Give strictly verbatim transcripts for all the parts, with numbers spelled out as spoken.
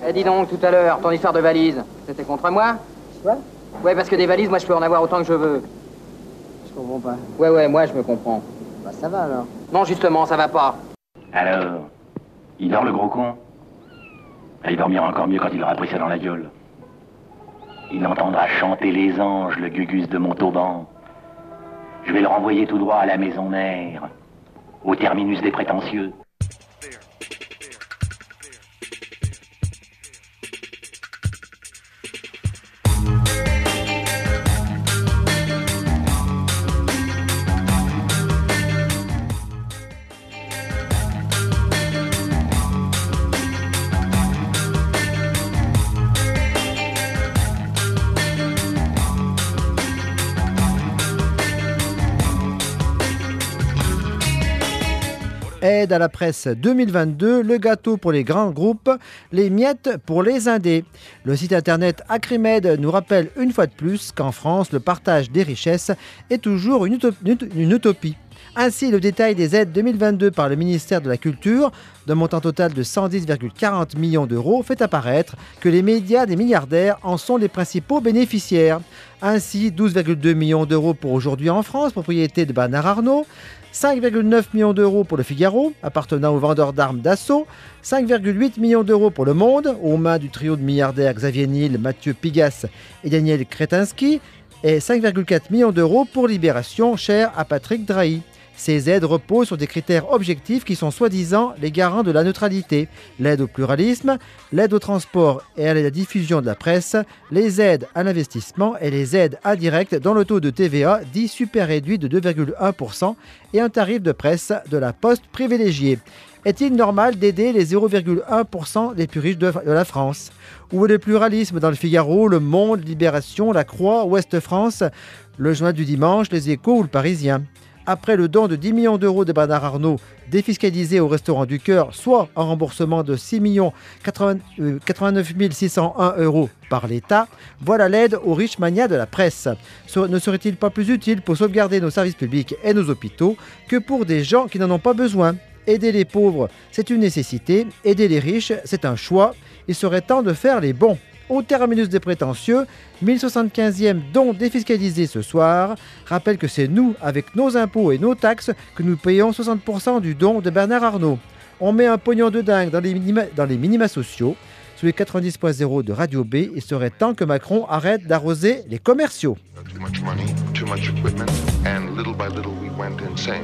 Eh, dis donc, tout à l'heure, ton histoire de valise, c'était contre moi? Quoi? Ouais, parce que des valises, moi, je peux en avoir autant que je veux. Je comprends pas. Ouais, ouais, moi, je me comprends. Bah ça va alors. Non, justement, ça va pas. Alors, il dort le gros con? Il dormira encore mieux quand il aura pris ça dans la gueule. Il entendra chanter les anges, le gugus de Montauban. Je vais le renvoyer tout droit à la maison mère, au terminus des prétentieux. Aide à la presse deux mille vingt-deux, le gâteau pour les grands groupes, les miettes pour les indés. Le site internet Acrimed nous rappelle une fois de plus qu'en France, le partage des richesses est toujours une utopie. Une utopie. Ainsi, le détail des aides deux mille vingt-deux par le ministère de la Culture, d'un montant total de cent dix virgule quarante millions d'euros, fait apparaître que les médias des milliardaires en sont les principaux bénéficiaires. Ainsi, douze virgule deux millions d'euros pour Aujourd'hui en France, propriété de Bernard Arnault, cinq virgule neuf millions d'euros pour Le Figaro, appartenant au vendeur d'armes Dassault, cinq virgule huit millions d'euros pour Le Monde, aux mains du trio de milliardaires Xavier Niel, Mathieu Pigasse et Daniel Kretinsky, et cinq virgule quatre millions d'euros pour Libération, cher à Patrick Drahi. Ces aides reposent sur des critères objectifs qui sont soi-disant les garants de la neutralité. L'aide au pluralisme, l'aide au transport et à la diffusion de la presse, les aides à l'investissement et les aides indirectes dont le taux de T V A dit super réduit de deux virgule un pour cent et un tarif de presse de la Poste privilégié. Est-il normal d'aider les zéro virgule un pour cent les plus riches de la France? Où est le pluralisme dans Le Figaro, Le Monde, Libération, La Croix, Ouest France, Le Journal du Dimanche, Les Échos ou Le Parisien? Après le don de dix millions d'euros de Bernard Arnault défiscalisé au Restaurant du Cœur, soit en remboursement de six millions quatre-vingt-neuf mille six cent un euros par l'État, voilà l'aide aux riches manias de la presse. Ne serait-il pas plus utile pour sauvegarder nos services publics et nos hôpitaux que pour des gens qui n'en ont pas besoin? Aider les pauvres, c'est une nécessité. Aider les riches, c'est un choix. Il serait temps de faire les bons. Au terminus des prétentieux, mille soixante-quinzième don défiscalisé ce soir, rappelle que c'est nous, avec nos impôts et nos taxes, que nous payons soixante pour cent du don de Bernard Arnault. On met un pognon de dingue dans les minima, dans les minima sociaux. Sous les quatre-vingt-dix point zéro de Radio B, il serait temps que Macron arrête d'arroser les commerciaux. Too much money, too much equipment, and little by little we went insane.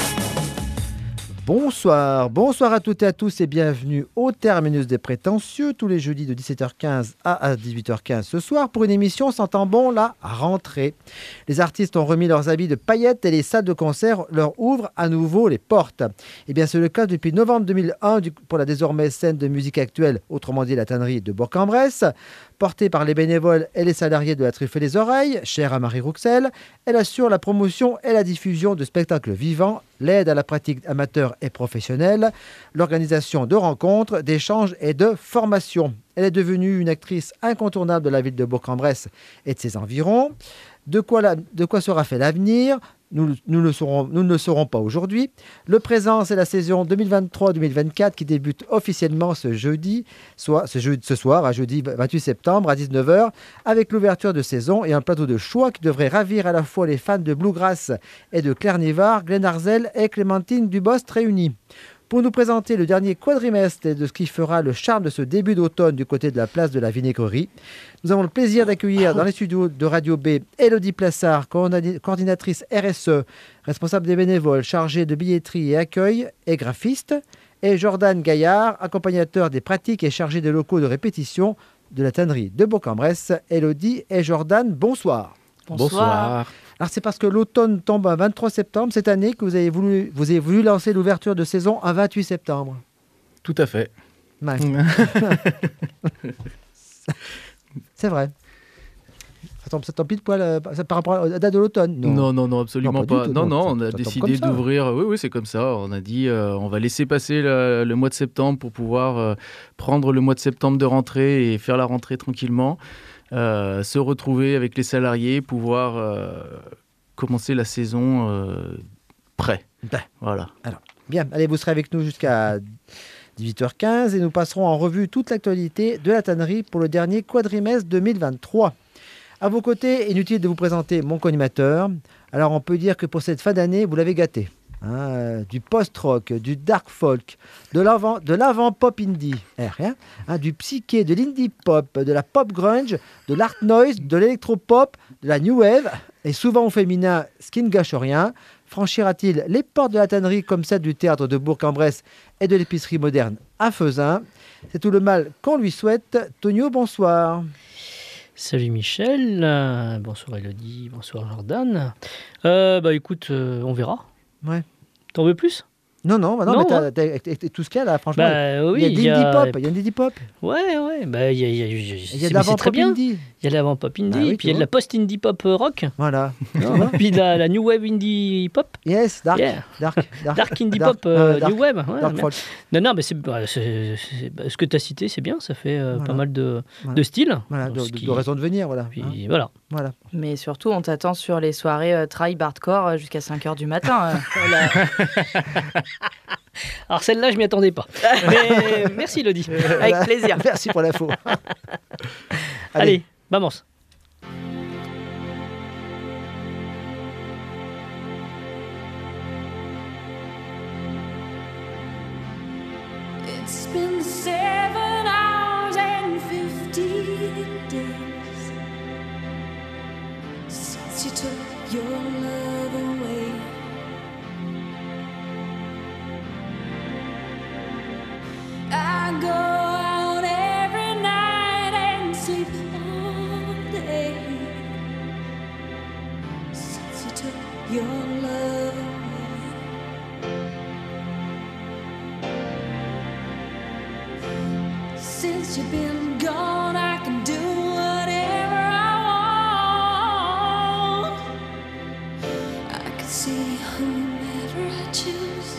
Bonsoir, bonsoir à toutes et à tous et bienvenue au terminus des prétentieux tous les jeudis de dix-sept heures quinze à dix-huit heures quinze ce soir pour une émission sentant bon la rentrée. Les artistes ont remis leurs habits de paillettes et les salles de concert leur ouvrent à nouveau les portes. Et bien c'est le cas depuis novembre deux mille un pour la désormais scène de musique actuelle, autrement dit la tannerie de Bourg-en-Bresse. Portée par les bénévoles et les salariés de la Truffe et les Oreilles, chère à Marie Rouxel, elle assure la promotion et la diffusion de spectacles vivants, l'aide à la pratique amateur et professionnelle, l'organisation de rencontres, d'échanges et de formations. Elle est devenue une actrice incontournable de la ville de Bourg-en-Bresse et de ses environs. De quoi, la, de quoi sera fait l'avenir ? Nous, nous, le saurons, nous ne le saurons pas aujourd'hui. Le présent, c'est la saison deux mille vingt-trois deux mille vingt-quatre qui débute officiellement ce jeudi, soit ce, jeudi, ce soir, à jeudi vingt-huit septembre à dix-neuf heures, avec l'ouverture de saison et un plateau de choix qui devrait ravir à la fois les fans de Bluegrass et de Claire Nivard, Glenn Arzel et Clémentine Dubost réunis. Pour nous présenter le dernier quadrimestre de ce qui fera le charme de ce début d'automne du côté de la place de la Vinaigrerie, nous avons le plaisir d'accueillir dans les studios de Radio B Élodie Plassard, coordinatrice R S E, responsable des bénévoles, chargée de billetterie et accueil et graphiste, et Jordan Gaillard, accompagnateur des pratiques et chargé des locaux de répétition de la tannerie de Bourg-en-Bresse. Élodie et Jordan, bonsoir. Bonsoir. Bonsoir. Alors c'est parce que l'automne tombe un vingt-trois septembre cette année que vous avez voulu, vous avez voulu lancer l'ouverture de saison un vingt-huit septembre. Tout à fait. Ouais. C'est vrai. Ça tombe, ça tombe pile poil euh, par rapport à la date de l'automne. Non, non, non, non absolument non, pas. pas. Non, non, non, on a décidé d'ouvrir. Oui, oui, c'est comme ça. On a dit, euh, on va laisser passer le, le mois de septembre pour pouvoir euh, prendre le mois de septembre de rentrée et faire la rentrée tranquillement. Euh, se retrouver avec les salariés, pouvoir euh, commencer la saison euh, prêt. Ben. Voilà. Alors, bien, allez, vous serez avec nous jusqu'à dix-huit heures quinze et nous passerons en revue toute l'actualité de la tannerie pour le dernier quadrimestre deux mille vingt-trois. À vos côtés, inutile de vous présenter mon co-animateur. Alors on peut dire que pour cette fin d'année, vous l'avez gâté. Hein, euh, du post-rock, du dark folk, de l'avant, de l'avant-pop indie, eh, rien, hein, du psyché, de l'indie pop, de la pop grunge, de l'art noise, de l'électro-pop, de la new wave, et souvent au féminin, ce qui ne gâche rien. Franchira-t-il les portes de la tannerie comme celle du théâtre de Bourg-en-Bresse et de l'épicerie moderne à Feusin? C'est tout le mal qu'on lui souhaite. Tonio, bonsoir. Salut Michel, euh, bonsoir Elodie, bonsoir Jordan. Euh, bah écoute, euh, on verra. Ouais. T'en veux plus? Non, non, bah non, non, mais t'as, hein. t'as, t'as, t'as, tout ce qu'il y a là, franchement. Bah, oui, il y a de l'indie pop, il y a de l'indie pop. Ouais, ouais, bah il y a, y a, y a, il y a de l'avant-pop indie. Il y a de l'avant-pop indie, bah, oui, puis il y a de la post-indie pop rock. Voilà. Puis la, la new wave indie pop. Yes, dark. Yeah. Dark, dark, dark indie dark, pop euh, euh, dark, new wave. Ouais, dark mais... folk. Non, non, mais c'est, bah, c'est, c'est, bah, ce que tu as cité, c'est bien, ça fait euh, voilà. pas mal de, voilà. de styles. Voilà, de, qui... de raisons de venir, voilà. Puis, hein. voilà. Voilà. Mais surtout, on t'attend sur les soirées euh, tribe hardcore euh, jusqu'à cinq heures du matin. Euh. Voilà. Alors celle-là, je m'y attendais pas. Mais merci Elodie. Avec plaisir. Merci pour l'info. Allez, Allez vamos. It's been seven hours and fifty days since you took your love away. I go out every night and sleep all day since you took your love away. Since you've been gone, I can do whatever I want. I can see whomever I choose.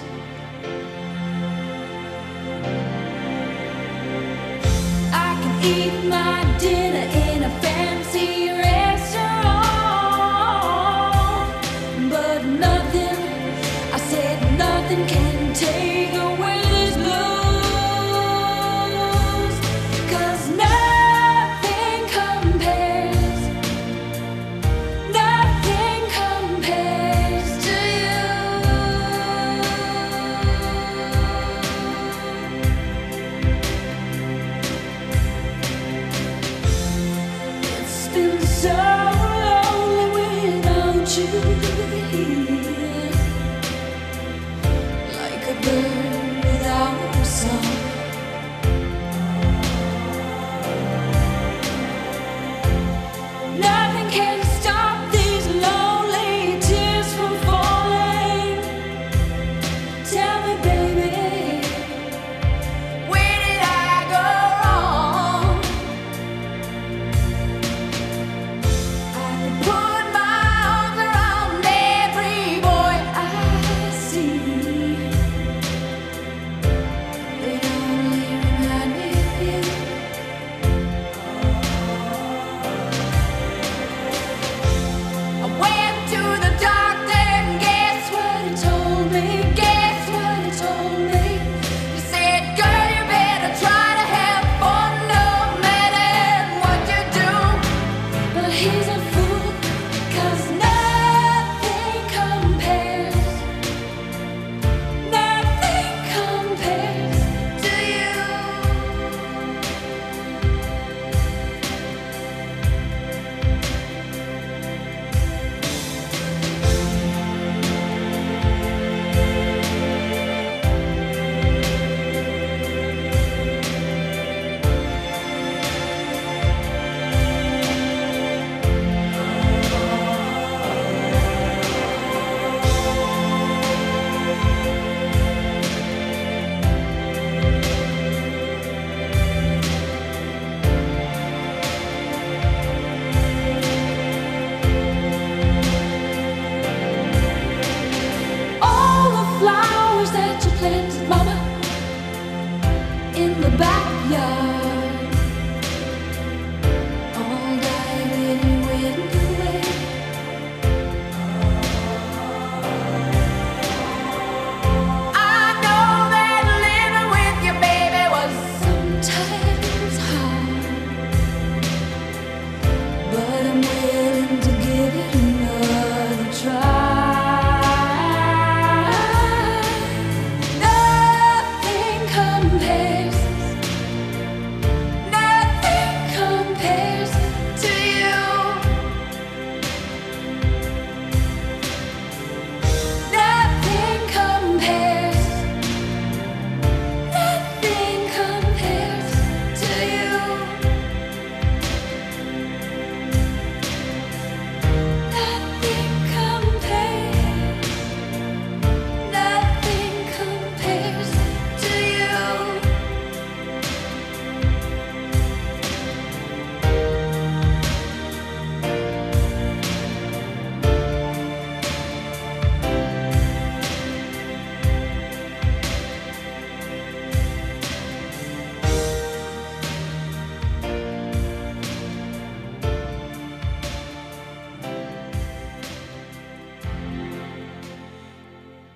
Eat my dinner in a fancy restaurant, but nothing, I said nothing can take away these blues, 'cause nothing compares, nothing compares to so lonely without you here, like a bird without a song. Nothing can stop these lonely tears from falling. Tell me, baby, where did I go wrong? Put my arms around every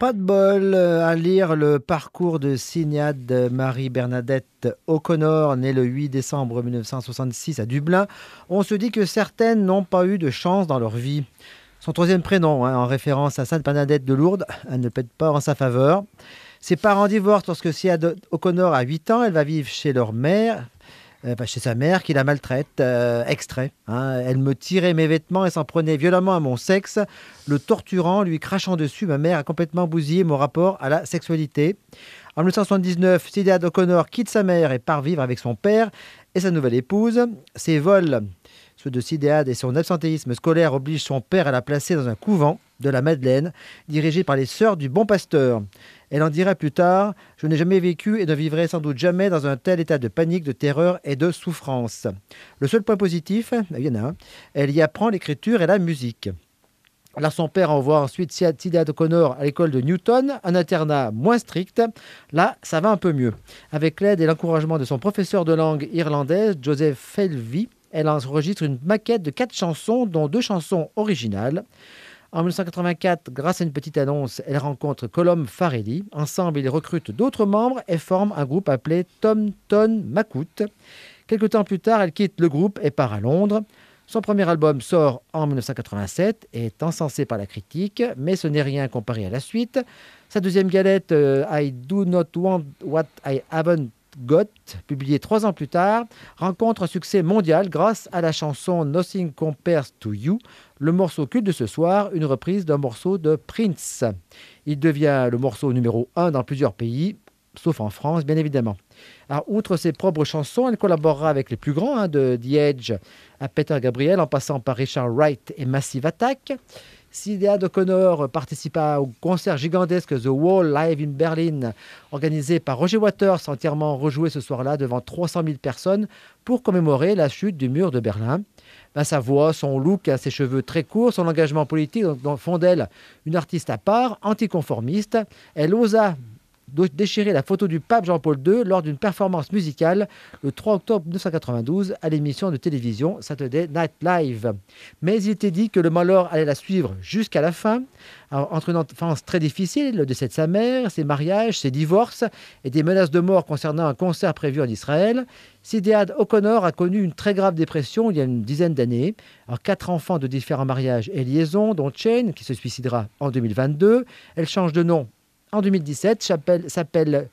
Pas de bol euh, à lire le parcours de Sinéad Marie-Bernadette O'Connor, née le huit décembre mille neuf cent soixante-six à Dublin. On se dit que certaines n'ont pas eu de chance dans leur vie. Son troisième prénom, hein, en référence à Sainte Bernadette de Lourdes, elle ne plaide pas en sa faveur. Ses parents divorcent lorsque Sinéad O'Connor a huit ans. Elle va vivre chez leur mère. Euh, bah, chez sa mère qui la maltraite, euh, extrait. Hein. Elle me tirait mes vêtements et s'en prenait violemment à mon sexe, le torturant, lui crachant dessus. Ma mère a complètement bousillé mon rapport à la sexualité. En mille neuf cent soixante-dix-neuf, Sinéad O'Connor quitte sa mère et part vivre avec son père et sa nouvelle épouse. Ses vols, ceux de Sinéad et son absentéisme scolaire obligent son père à la placer dans un couvent de la Madeleine, dirigé par les Sœurs du Bon Pasteur. Elle en dira plus tard « Je n'ai jamais vécu et ne vivrai sans doute jamais dans un tel état de panique, de terreur et de souffrance. » Le seul point positif, il y en a un, elle y apprend l'écriture et la musique. Alors son père envoie ensuite Sinéad O'Connor à l'école de Newton, un internat moins strict. Là, ça va un peu mieux. Avec l'aide et l'encouragement de son professeur de langue irlandaise, Joseph Felvey, elle enregistre une maquette de quatre chansons, dont deux chansons originales. En mille neuf cent quatre-vingt-quatre, grâce à une petite annonce, elle rencontre Colum Farrelly. Ensemble, ils recrutent d'autres membres et forment un groupe appelé Tom Ton Macoute. Quelque temps plus tard, elle quitte le groupe et part à Londres. Son premier album sort en mille neuf cent quatre-vingt-sept et est encensé par la critique, mais ce n'est rien comparé à la suite. Sa deuxième galette, euh, I Do Not Want What I Haven't Got, publiée trois ans plus tard, rencontre un succès mondial grâce à la chanson Nothing Compares to You, le morceau culte de ce soir, une reprise d'un morceau de Prince. Il devient le morceau numéro un dans plusieurs pays, sauf en France, bien évidemment. Alors, outre ses propres chansons, elle collaborera avec les plus grands, hein, de The Edge à Peter Gabriel, en passant par Richard Wright et Massive Attack. Sinéad O'Connor participa au concert gigantesque The Wall Live in Berlin, organisé par Roger Waters, entièrement rejoué ce soir-là devant trois cent mille personnes pour commémorer la chute du mur de Berlin. Ben, sa voix, son look, ses cheveux très courts, son engagement politique font d'elle une artiste à part, anticonformiste. Elle osa déchirer la photo du pape Jean-Paul deux lors d'une performance musicale le trois octobre mille neuf cent quatre-vingt-douze à l'émission de télévision Saturday Night Live. Mais il était dit que le malheur allait la suivre jusqu'à la fin. Alors, entre une enfance très difficile, le décès de sa mère, ses mariages, ses divorces et des menaces de mort concernant un concert prévu en Israël, Sinéad O'Connor a connu une très grave dépression il y a une dizaine d'années. Alors, quatre enfants de différents mariages et liaisons, dont Shane, qui se suicidera en deux mille vingt-deux. Elle change de nom en deux mille dix-sept, s'appelle, s'appelle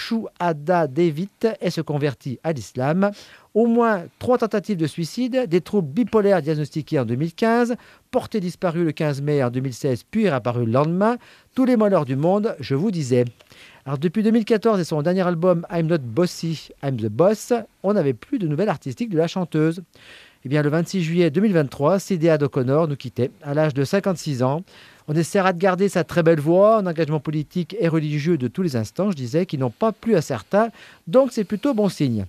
Shuhada David et se convertit à l'islam. Au moins trois tentatives de suicide, des troubles bipolaires diagnostiqués en deux mille quinze, portée disparue le quinze mai en deux mille seize, puis réapparue le lendemain. Tous les malheurs du monde, je vous disais. Alors depuis deux mille quatorze et son dernier album I'm Not Bossy, I'm the Boss, on n'avait plus de nouvelles artistiques de la chanteuse. Eh bien, le vingt-six juillet deux mille vingt-trois, Sinéad O'Connor nous quittait à l'âge de cinquante-six ans. On essaiera de garder sa très belle voix, un engagement politique et religieux de tous les instants, je disais, qui n'ont pas plu à certains, donc c'est plutôt bon signe.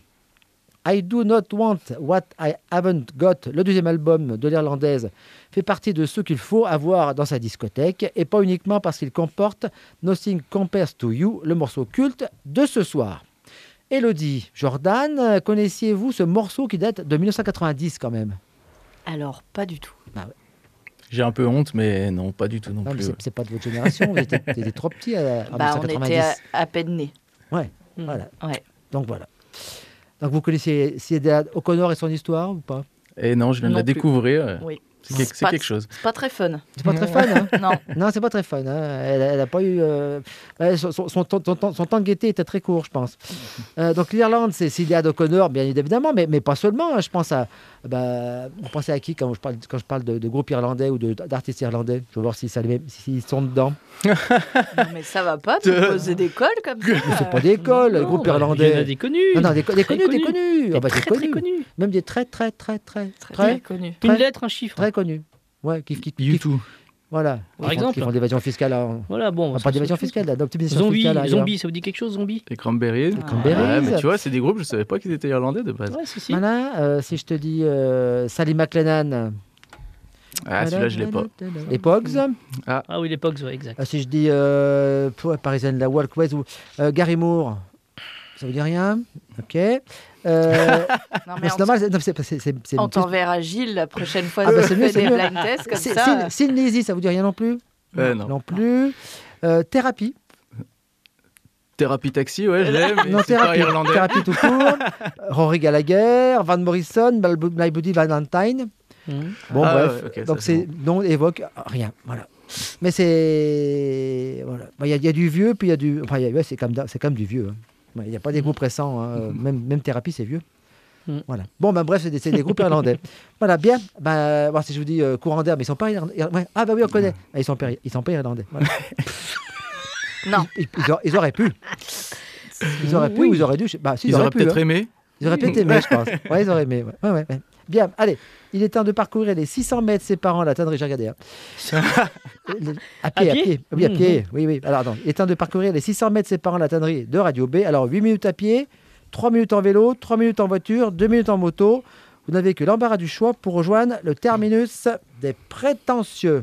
I Do Not Want What I Haven't Got, le deuxième album de l'Irlandaise, fait partie de ceux qu'il faut avoir dans sa discothèque, et pas uniquement parce qu'il comporte Nothing Compares to You, le morceau culte de ce soir. Élodie, Jordan, connaissiez-vous ce morceau qui date de mille neuf cent quatre-vingt-dix quand même? Alors, pas du tout. Ah ouais. J'ai un peu honte, mais non, pas du tout non, non plus. C'est, c'est pas de votre génération, vous étiez, étiez trop petit à, en bah, mille neuf cent quatre-vingt-dix. On était à, à peine nés. Ouais, mmh. voilà. Ouais. Donc voilà. Donc vous connaissez Sinéad O'Connor et son histoire ou pas? Et non, je viens de la plus. découvrir. Oui. C'est, quelque, c'est pas, quelque chose. C'est pas très fun. C'est pas très fun, hein? Non. Non, c'est pas très fun. Hein? Elle n'a pas eu. Euh... Son, son, son, son, son, son temps de gaieté était très court, je pense. Euh, donc l'Irlande, c'est Sinéad O'Connor, bien évidemment, mais, mais pas seulement. Hein. Je pense à. Bah, vous pensez à qui quand je parle, quand je parle de, de groupe irlandais ou de, d'artistes irlandais? Je veux voir s'ils, s'ils sont dedans. Non, mais ça va pas de poser des cols comme ça. Mais c'est pas des cols, le groupe bah, irlandais. Il y en a des connus. Non, non, des, des connus, connus. des connus. Des Oh, bah, très, des très connus. connus. Même des très, très, très, très, Très, très, très connus. Une Très- lettre, un chiffre. très connus. Ouais, qui, qui, qui, YouTube. Voilà. Par Qui font- exemple. Qui font de l'évasion fiscale. En... Voilà, bon. Enfin, pas d'évasion fiscale, d'optimisation Zombie, fiscale. ailleurs. zombie, ça vous dit quelque chose, zombie? Les Cranberries. Ah. Cranberries. Ouais, mais tu vois, c'est des groupes, je savais pas qu'ils étaient irlandais de base. Ouais, si, si. Voilà, euh, si je te dis euh, Sally McLennan. Ah, celui-là, je l'ai pas. Les Pogs. Ah oui, les Pogs, ouais, exact. Ah, si je dis euh, ouais, Parisienne, la Walk West ou euh, Gary Moore. Ça vous dit rien? Ok. Euh, Non, mais mais c'est on, normal, c'est, c'est, c'est, c'est, c'est on une t'enverra Gilles la prochaine fois Ah, si bah, on c'est mieux, fait c'est des mieux. blind tests comme C'est- ça. Sin- Sin Lizzy, ça vous dit rien non plus? Euh, non. Non plus. Euh, thérapie. Thérapie Taxi, ouais, je l'aime. mais Non, c'est pas thérapie. irlandais. Thérapie tout court. Rory Gallagher, Van Morrison, My Buddy Valentine. Mmh. Bon, Ah, bref. ouais, ok, donc, ça, c'est c'est non évoque rien. Voilà. Mais c'est. Voilà. Il y, a- il y a du vieux, puis il y a du. Enfin, il y a- ouais, c'est comme, c'est comme du vieux. hein. Il n'y a pas des groupes récents. hein. Même, même Thérapie, c'est vieux. Mm. Voilà. Bon, ben bref, c'est des, c'est des groupes irlandais. Voilà, bien. Ben, bon, si je vous dis euh, courant d'air, mais ils sont pas irlandais. Ouais. Ah, bah oui, on connaît. Ah, ils sont pas, ils sont pas irlandais. Voilà. Non. Ils, ils auraient, ils auraient pu. Ils auraient pu Oui. ou ils auraient dû. je sais- Bah, si, Ils auraient pu, peut-être hein. aimé. Ils auraient peut-être aimé, je pense. Ouais, ils auraient aimé. Ouais. Ouais, ouais, ouais. Bien, allez. Il est temps de parcourir les six cents mètres séparant la tannerie. J'ai regardé. hein. Le- à pied, À à pied pied. Oui, à Mhm. pied. Oui, oui. Alors, attends. Il est temps de parcourir les six cents mètres séparant la tannerie de Radio B. Alors, huit minutes à pied, trois minutes en vélo, trois minutes en voiture, deux minutes en moto. Vous n'avez que l'embarras du choix pour rejoindre le terminus des prétentieux.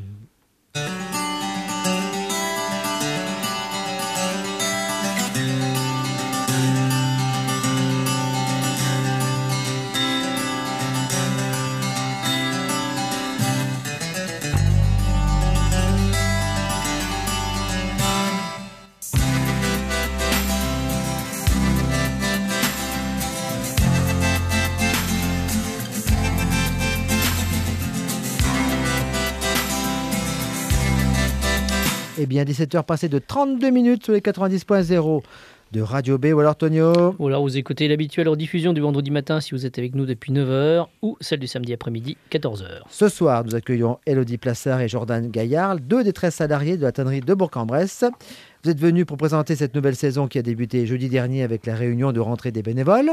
Eh bien, dix-sept heures passées de trente-deux minutes sur les quatre-vingt-dix point zéro de Radio B. Ou alors, Tonio. Ou alors vous écoutez l'habituelle rediffusion du vendredi matin si vous êtes avec nous depuis neuf heures ou celle du samedi après-midi, quatorze heures. Ce soir, nous accueillons Élodie Plassard et Jordan Gaillard, deux des treize salariés de la tannerie de Bourg-en-Bresse. Vous êtes venus pour présenter cette nouvelle saison qui a débuté jeudi dernier avec la réunion de rentrée des bénévoles.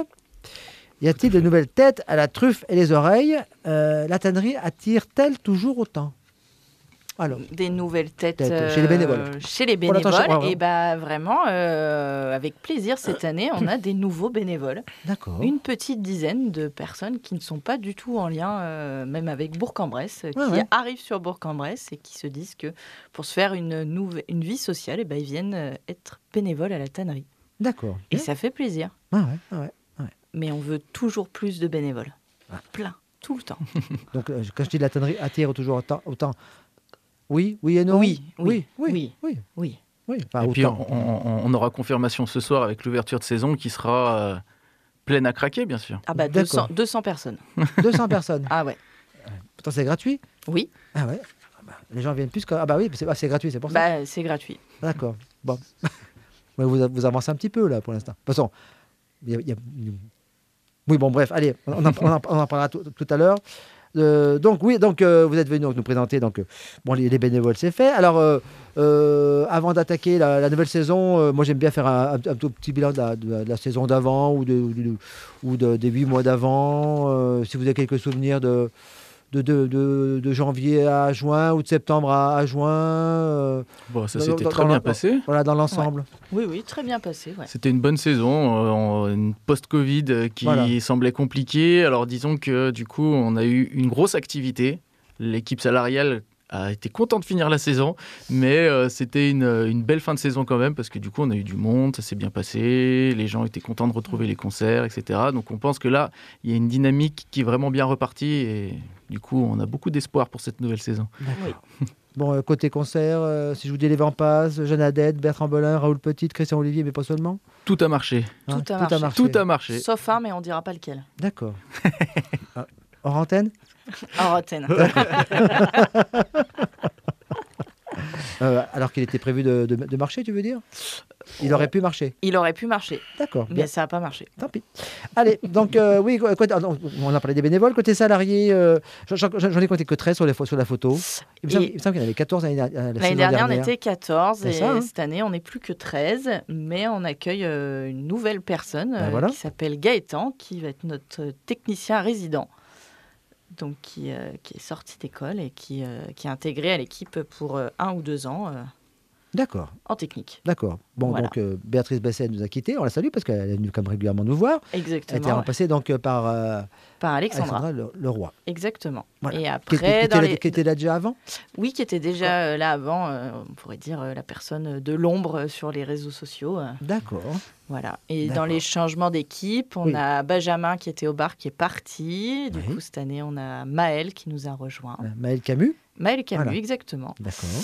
Y a-t-il de nouvelles têtes à la truffe et les oreilles Euh, La tannerie attire-t-elle toujours autant? Alors, Des nouvelles têtes Têtes, chez les bénévoles. euh, chez les Pour l'attention, bénévoles. ouais, ouais. Et bah vraiment, euh, avec plaisir, cette année, on a des nouveaux bénévoles. d'accord. Une petite dizaine de personnes qui ne sont pas du tout en lien, euh, même avec Bourg-en-Bresse, qui ouais. arrivent sur Bourg-en-Bresse et qui se disent que pour se faire une, nouve- une vie sociale, eh ben, ils viennent euh, être bénévoles à la tannerie. D'accord. Et ça fait plaisir. Ah ouais, ah ouais. Mais on veut toujours plus de bénévoles. Ah. Plein, tout le temps. Donc, euh, quand je dis la tannerie attire toujours autant, autant oui, oui et non Oui, oui, oui, oui, oui, Oui. oui. Enfin, Et puis autant. on, on- on aura confirmation ce soir avec l'ouverture de saison qui sera euh, pleine à craquer, bien sûr. Ah bah D'accord. deux cents, deux cents personnes. deux cents personnes. Ah ouais. Pourtant, c'est gratuit. Oui, Ah ouais. Ah bah, les gens viennent plus que... Ah bah oui, c'est ah, c'est gratuit, c'est pour ça. bah, c'est gratuit. D'accord. Bon. Ouais, vous, vous avancez un petit peu là pour l'instant. De toute façon, il y a- il y a- oui, bon, bref, allez, on en, on en- on en parlera tout, tout à l'heure. Euh, donc oui, donc euh, vous êtes venu donc, nous présenter donc euh, bon les, les bénévoles, c'est fait. Alors euh, euh, avant d'attaquer la, la nouvelle saison, euh, moi j'aime bien faire un, un- un tout petit bilan de la, de la- de la saison d'avant ou de, ou de- ou de- des huit mois d'avant. Euh, si vous avez quelques souvenirs de de, de, de- de janvier à juin ou de septembre à, à juin, euh, Bon, ça Dans- s'était dans- très dans- bien dans- passé. voilà dans l'ensemble. Oui, oui, très bien passé. Ouais. C'était une bonne saison, euh, en- une post-Covid euh, qui Voilà. semblait compliquée. Alors disons que du coup, on a eu une grosse activité. L'équipe salariale a été contente de finir la saison, mais euh, c'était une, une belle fin de saison quand même parce que du coup, on a eu du monde, ça s'est bien passé, les gens étaient contents de retrouver les concerts, et cetera. Donc on pense que là, il y a une dynamique qui est vraiment bien repartie et du coup, on a beaucoup d'espoir pour cette nouvelle saison. Bon, euh, côté concert, euh, si je vous dis les Vampaz, Jeanne Adette, Bertrand Belin, Raoul Petit, Christian Olivier, mais pas seulement. Tout a marché. Hein, Tout a marché. Tout a marché. Sauf un, mais on dira pas lequel. D'accord. Ah, hors antenne En Rotten. Euh, alors qu'il était prévu de, de- de marcher, tu veux dire? Il aurait pu marcher. Il aurait pu marcher, D'accord. mais bien. ça n'a pas marché. Tant pis. Allez, donc euh, oui, côté- ah non, on a parlé des bénévoles. Côté salariés, euh, j'en j'en ai compté que treize sur, les, pho- sur la photo. Il me semble, Et- il me semble qu'il y en avait quatorze l'année dernière. la L'année saison dernière, on était quatorze C'est et ça, hein. cette année, on n'est plus que treize, mais on accueille euh, une nouvelle personne Ben euh, voilà. qui s'appelle Gaëtan, qui va être notre technicien résident, donc qui, euh, qui est sorti d'école et qui, euh, qui est intégré à l'équipe pour euh, un ou deux ans euh, D'accord, en technique. d'accord. Bon, Voilà. donc euh, Béatrice Besset nous a quittés, on la salue parce qu'elle est venue comme régulièrement nous voir. Elle a été Exactement, ouais. remplacée donc euh, par euh, Par Alexandra. Alexandra Le- Leroy. Exactement. Voilà. Et Qui, après, qui- qui dans était, les- là, qui était là déjà avant? oui, qui était déjà euh, là avant, euh, on pourrait dire euh, la personne de l'ombre sur les réseaux sociaux. euh, D'accord. Voilà. Et D'accord. dans les changements d'équipe, on Oui. a Benjamin qui était au bar qui est parti. Du Oui. coup, cette année, on a Maël qui nous a rejoint. Euh, Maël Camus. Maël Camus, Voilà. exactement. D'accord.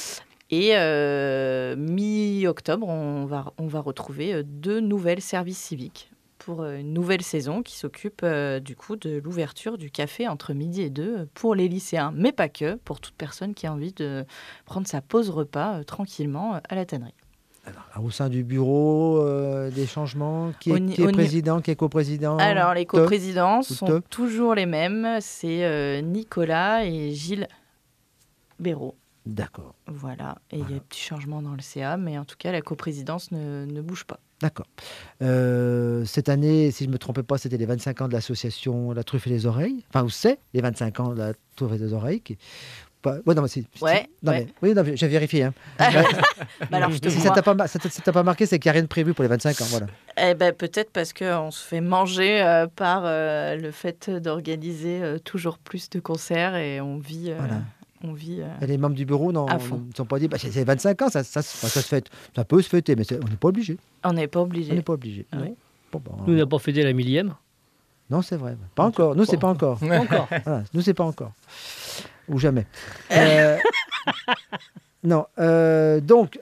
Et euh, mi-octobre, on va, on va retrouver euh, deux nouvelles services civiques pour euh, une nouvelle saison qui s'occupe euh, du coup de l'ouverture du café entre midi et deux euh, pour les lycéens, mais pas que, pour toute personne qui a envie de prendre sa pause repas euh, tranquillement euh, à la tannerie. Alors, au sein du bureau, euh, des changements, qui est, Au ni- qui est au ni- président, qui est coprésident Alors, les Te coprésidents Ou sont te toujours les mêmes, c'est euh, Nicolas et Gilles Béraud. D'accord, Voilà, et il y a des petits changements dans le C A, mais en tout cas, la coprésidence ne, ne bouge pas. d'accord. Euh, cette année, si je ne me trompais pas, c'était les vingt-cinq ans de l'association La Truffe et les Oreilles. Enfin, ou c'est les vingt-cinq ans de La Truffe et les Oreilles. Qui... Pas... Ouais, non, mais c'est... Ouais, c'est- non, ouais. mais- Oui, non, mais j'ai vérifié. Hein. Bah alors, je te Si ça crois. t'a pas, ma- ça t'a- ça t'a pas marqué, c'est qu'il n'y a rien de prévu pour les vingt-cinq ans. Voilà. Eh ben, peut-être parce qu'on se fait manger euh, par euh, le fait d'organiser euh, toujours plus de concerts et on vit... euh, Voilà. on vit euh, Et les membres du bureau non, À fond. ne sont pas dit, bah, c'est c'est vingt-cinq ans, ça, ça, ça, ça se fête. Ça peut se fêter, mais c'est- on n'est pas obligé. on n'est pas On n'est obligé. pas obligé. Ah oui. Bon, bah, Nous, on n'a pas fêté la millième. non, c'est vrai. Pas encore. Nous, c'est pas encore. Pas encore. Voilà, nous, c'est pas encore. Ou jamais. Euh, non. euh, donc,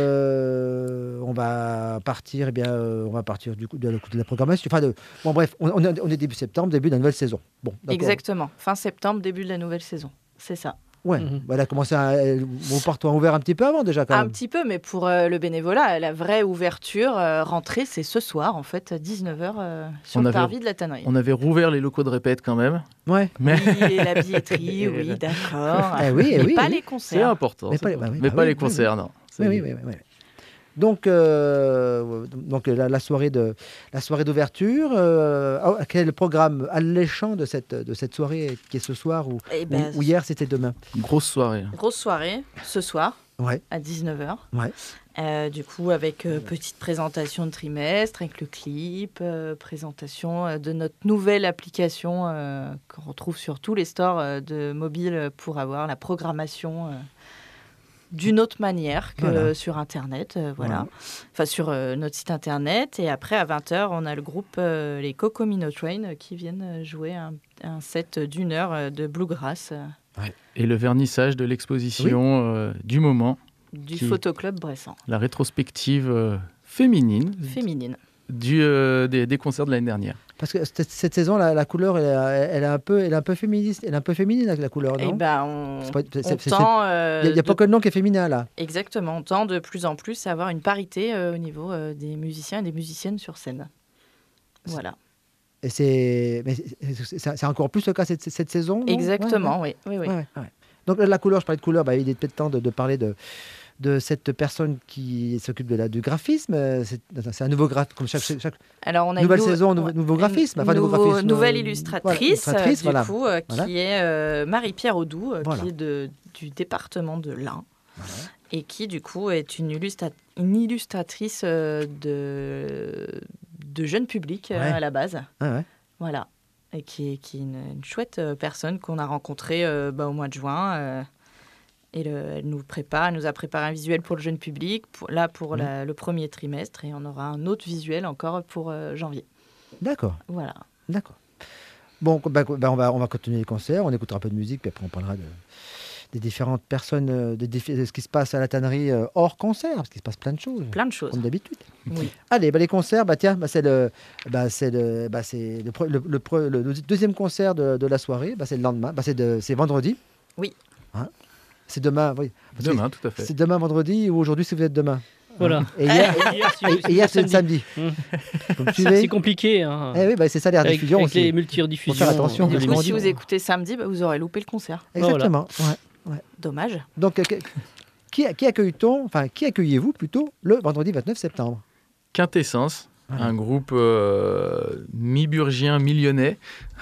euh, on va partir. Eh bien, euh, on va partir du coup de la, de la programmation. Enfin, de, bon, bref, on, on est, on est début septembre, début de la nouvelle saison. Bon, d'accord. Exactement. Fin septembre, début de la nouvelle saison. C'est ça. Ouais. Mhm. Bah, elle a commencé à. Elle, vos portes ont ouvert un petit peu avant déjà, quand Un même. petit peu, mais pour euh, le bénévolat, la vraie ouverture, euh, rentrée, c'est ce soir, en fait, à dix-neuf heures, euh, sur On le avait- parvis de la tannerie. On avait rouvert les locaux de répète quand même. Ouais. Mais Oui, et la billetterie, oui, d'accord. Eh oui, eh mais oui, pas oui. les c'est concerts. important. Mais c'est pas les- important. bah oui, Mais bah pas oui, les oui, concerts, non. Ça Oui, y oui, est. oui, oui, oui. Donc, euh, donc la, la soirée de la soirée d'ouverture, euh, ah, quel est le programme alléchant de cette de cette soirée qui est ce soir ou, Eh ou- ben, ou hier c'était demain? Grosse soirée. Grosse soirée, ce soir, Ouais, à dix-neuf heures. ouais. Euh, du coup, avec euh, petite présentation de trimestre, avec le clip, euh, présentation euh, de notre nouvelle application euh, qu'on retrouve sur tous les stores euh, de mobile pour avoir la programmation euh, d'une autre manière que Voilà. sur Internet. euh, voilà. Voilà. Enfin, sur euh, notre site Internet. Et après, à vingt heures, on a le groupe euh, les Coco Minotrain euh, qui viennent euh, jouer un, un set d'une heure euh, de bluegrass euh, Et le vernissage de l'exposition euh, du moment, du Qui- Photoclub Bressan, la rétrospective euh, féminine féminine. du, euh, des, des concerts de l'année dernière. Parce que cette, cette saison, la, la couleur, elle, est- elle est un peu, elle est un peu féministe, elle est un peu féminine la, la couleur, Eh non? ben, on, C'est pas- c'est- on c'est- c'est- tend, Il euh, n'y a, il y a pas de- que le nom qui est féminin là. Exactement, on tend de plus en plus à avoir une parité euh, au niveau euh, des musiciens et des musiciennes sur scène. Voilà, Et c'est, mais c'est, c'est- c'est encore plus le cas cette, cette saison. non? exactement, oui. oui, oui. Ouais, ouais, ouais, ouais. Donc la couleur, je parlais de couleur, bah, il est peut-être temps de, de parler de, de cette personne qui s'occupe de la, du graphisme. Euh, C'est, c'est un nouveau graphisme, comme chaque, chaque Alors, on a nouvelle une nou- saison, nouveau, ouais, nouveau une graphisme. Enfin, nouveau nouveau- graphisme, nouvelle euh, illustratrice, voilà, illustratrice, euh, du voilà. coup, euh, Voilà. qui est euh, Marie-Pierre Audou, euh, Voilà. qui est de, du département de l'Ain, et qui, du coup, est une, illustra- une illustratrice euh, de, de jeune public euh, Ouais. à la base. Ah ouais. Voilà. Et qui est, qui est une, une chouette euh, personne qu'on a rencontrée euh, bah, au mois de juin. euh, et le- elle nous prépare, elle nous a préparé un visuel pour le jeune public, pour, là pour Mhm. la- le premier trimestre. Et on aura un autre visuel encore pour euh, janvier. D'accord, Voilà. d'accord. Bon, bah, bah, on, va, on va continuer les concerts, on écoutera un peu de musique, puis après on parlera de, des différentes personnes, euh, des défi- de ce qui se passe à la tannerie euh, hors concert, parce qu'il se passe plein de choses, Plein de choses. comme d'habitude. Oui. Allez, bah, les concerts, bah, tiens, bah, c'est, le, bah, c'est, le, bah, c'est le, pre- le, le pre- le deuxième concert de, de la soirée, bah, c'est le lendemain, bah, c'est, de, c'est vendredi. Oui. Hein, c'est demain, oui. Parce que Demain, tout à fait. C'est demain vendredi ou aujourd'hui si vous êtes demain. Voilà. Et hier, Hier, si- et- si et hier c'est le samedi. Mmh. Vous me C'est suivez? compliqué. Hein. Eh oui, bah, c'est ça les avec rediffusions avec aussi. les multi-rediffusions. Faut faire attention, euh, Du les coup, vendredis, si vous on- écoutez samedi, bah, vous aurez loupé le concert. Exactement. Ouais. Dommage. Donc, euh, que- qui, qui accueille-t-on, enfin, qui accueillez-vous plutôt le vendredi vingt-neuf septembre? Quintessence, Voilà. un groupe euh, mi-burgien, mi-lyonnais,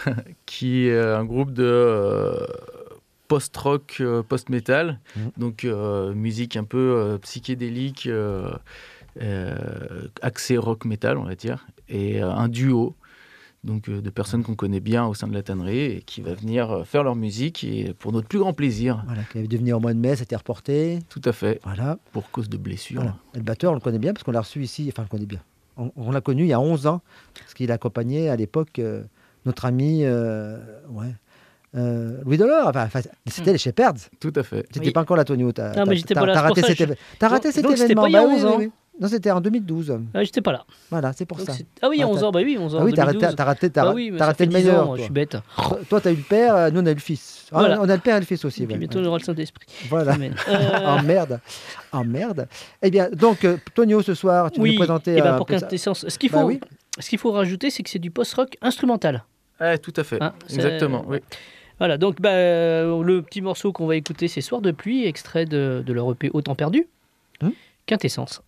qui est un groupe de euh, post-rock, euh, post-metal, Mhm. donc euh, musique un peu euh, psychédélique, euh, euh, axé rock-metal, on va dire, et euh, un duo donc, euh, de personnes qu'on connaît bien au sein de la tannerie et qui va venir euh, faire leur musique et pour notre plus grand plaisir. Voilà, qui avait dû venir au mois de mai, c'était reporté. Tout à fait, Voilà. pour cause de blessures. Voilà. Et le batteur, on le connaît bien parce qu'on l'a reçu ici, enfin, on le connaît bien. On, on l'a connu il y a onze ans, parce qu'il accompagnait à l'époque euh, notre ami, euh, ouais, euh, Louis Delors. Enfin, enfin, c'était Mm. les Shepherds. Tout à fait. T'étais Oui. pas encore là, Tonio. T'as, Non, t'as- mais j'étais t'as- pas là, T'as c'est pour raté ça, cet, je- éve- t'as raté Donc- cet donc c'était événement. pas il y a Bah oui, onze oui, ans. oui. Non, c'était en deux mille douze. Ah, j'étais pas là. Voilà, c'est pour Donc, ça. c'est- ah oui, il y a Ah, onze t'as- ans, bah oui, onze ans. Ah oui, t'as raté, deux mille douze. t'as raté, t'as Bah ra- oui, mais t'as ça raté fait le dix meilleur. ans, je toi. suis bête. Toi, toi, t'as eu le père, euh, nous on a eu le fils. Ah, Voilà. On a le père et le fils aussi. Et puis ouais, bientôt, ouais. on aura le Saint-Esprit. Voilà. Amen. Euh, En merde. En merde. Eh bien, donc, euh, Tonio, ce soir, tu oui, nous présenter. et ben euh, pour peut- quintessence. Ce qu'il Bah faut, oui. ce qu'il faut rajouter, c'est que c'est du post-rock instrumental. Ouais, tout à fait. Hein, c'est- Exactement, oui. Voilà, donc bah, euh, le petit morceau qu'on va écouter, c'est Soir de pluie, extrait de, de leur E P Autant perdu. Hum. Quintessence.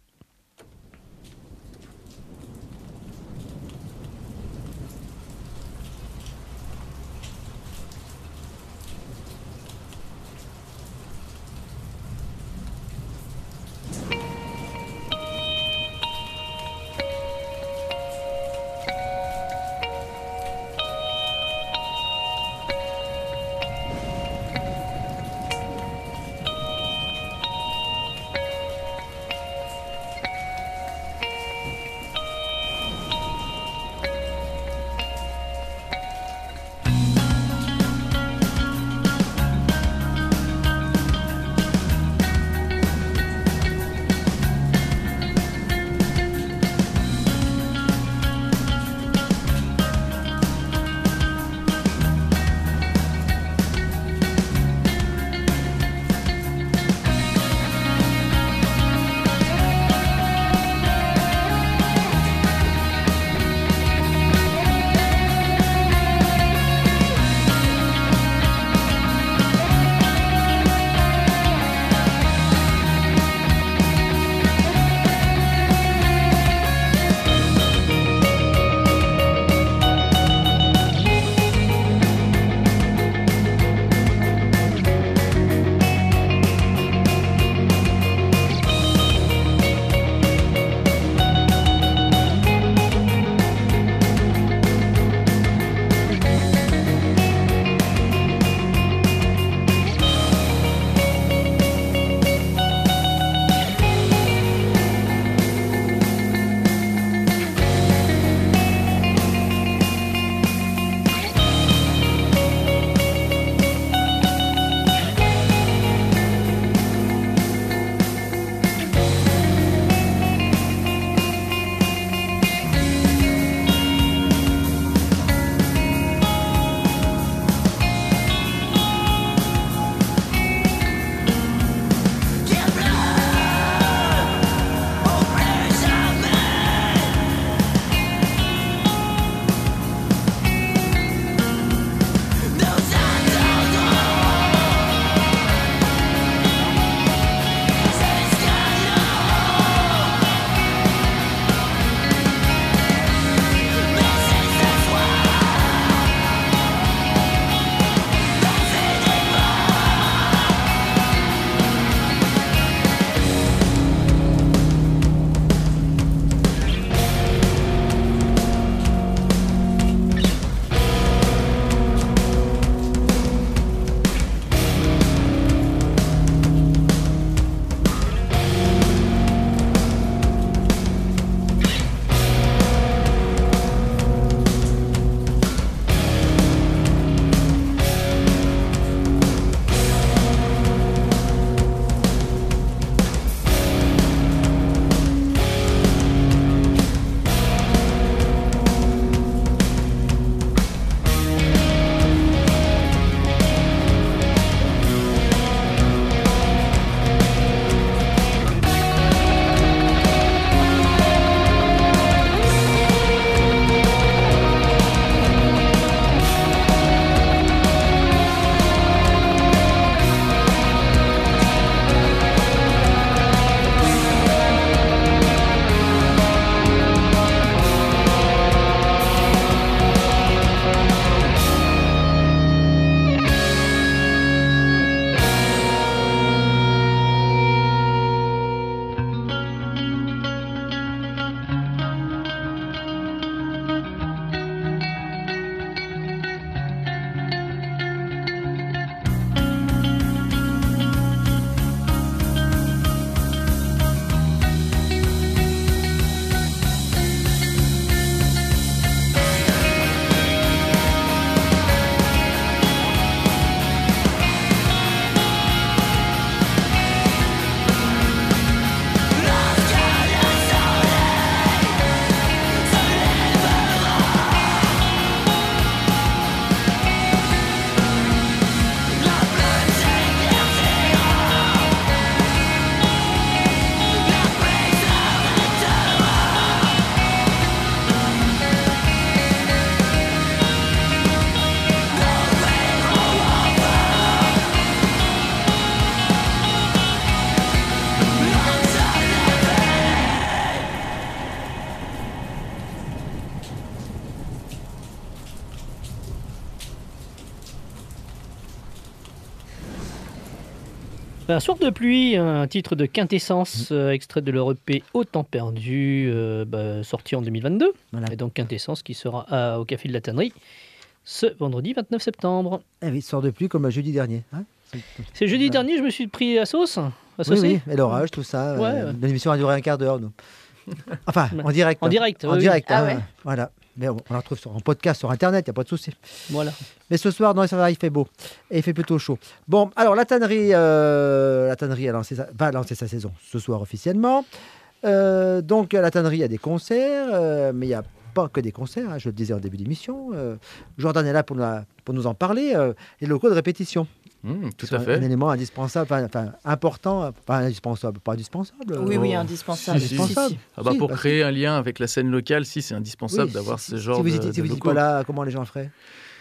Un soir de pluie, un titre de Quintessence, euh, extrait de leur E P Au temps perdu, euh, bah, sorti en deux mille vingt-deux. Voilà. Et donc Quintessence qui sera à- au Café de la Tannerie ce vendredi vingt-neuf septembre. Eh oui, sort de pluie comme jeudi dernier. Hein. C'est jeudi dernier, je me suis pris à sauce. À oui, saucer. oui, et l'orage, tout ça. Ouais, euh, ouais. L'émission a duré un quart d'heure, nous. Enfin, en direct. En hein. direct, En oui, oui. direct, Ah hein, ouais. voilà. Mais on, on la retrouve sur, en podcast sur Internet, il n'y a pas de souci. Voilà. Mais ce soir, dans les salles, il fait beau. Et il fait plutôt chaud. Bon, alors, la tannerie, euh, la tannerie a lancé sa, va lancer sa saison ce soir officiellement. Euh, donc, la tannerie a des concerts, euh, mais il n'y a pas que des concerts, hein, je le disais en début d'émission. Euh, Jordan est là pour nous, pour nous en parler. Euh, les locaux de répétition. Mmh, tout C'est à un- fait. Un élément indispensable, enfin, enfin, important, pas indispensable, pas indispensable. Oui, oui, Oh. indispensable. Si, si. Indispensable. Si, si. Ah bah, Si, pour bah, créer un lien avec la scène locale, si c'est indispensable Oui, d'avoir si- ce si genre vous de, étiez, si de vous étiez locaux. pas là, comment les gens feraient?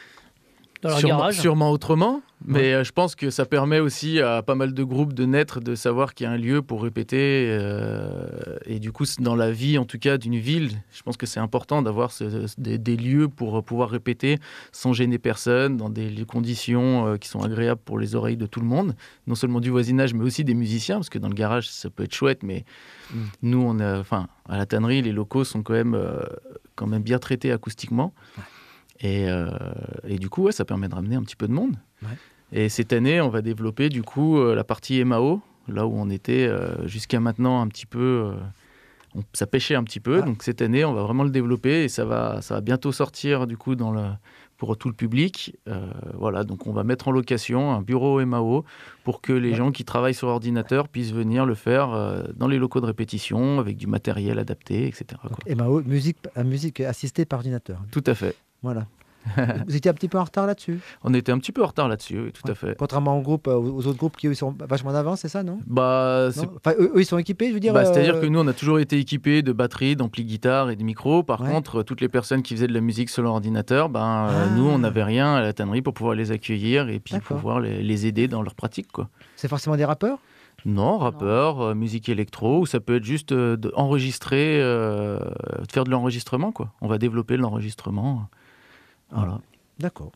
Dans leur Sûrement, garage. sûrement autrement, mais euh, je pense que ça permet aussi à pas mal de groupes de naître, de savoir qu'il y a un lieu pour répéter. euh, et du coup, c'est dans la vie, en tout cas, d'une ville, je pense que c'est important d'avoir ce- des, des lieux pour pouvoir répéter sans gêner personne, dans des conditions euh, qui sont agréables pour les oreilles de tout le monde, non seulement du voisinage, mais aussi des musiciens, parce que dans le garage, ça peut être chouette, mais Mm. nous, on a, enfin, à la tannerie, les locaux sont quand même, euh, quand même bien traités acoustiquement. Et, euh, et du coup, ouais, ça permet de ramener un petit peu de monde. Ouais. Et cette année, on va développer du coup euh, la partie M A O, là où on était euh, jusqu'à maintenant un petit peu, euh, on- ça pêchait un petit peu. Ah. Donc cette année, on va vraiment le développer et ça va, ça va bientôt sortir du coup dans le, pour tout le public. Euh, voilà, donc on va mettre en location un bureau M A O pour que les Ouais. gens qui travaillent sur ordinateur puissent venir le faire euh, dans les locaux de répétition avec du matériel adapté, et cetera quoi. Donc, M A O, musique, euh, musique assistée par ordinateur. Tout à fait. Voilà. Vous étiez un petit peu en retard là-dessus. On était un petit peu en retard là-dessus, oui, tout Ouais. à fait. Contrairement aux, groupes, euh, aux autres groupes qui eux, sont vachement en avance, c'est ça, non, Bah, c'est Non Enfin, eux, eux, ils sont équipés, je veux dire. Bah, C'est-à-dire euh, que nous, on a toujours été équipés de batteries, d'amplis guitare et de micros. Par Ouais. contre, toutes les personnes qui faisaient de la musique sur leur ordinateur, ben, euh, Ah. nous, on n'avait rien à la tannerie pour pouvoir les accueillir et puis D'accord. pouvoir les, les aider dans leur pratique, quoi. C'est forcément des rappeurs. Non, rappeur, euh, musique électro, ou ça peut être juste euh, de enregistrer, euh, de faire de l'enregistrement, quoi. On va développer l'enregistrement. Voilà. D'accord.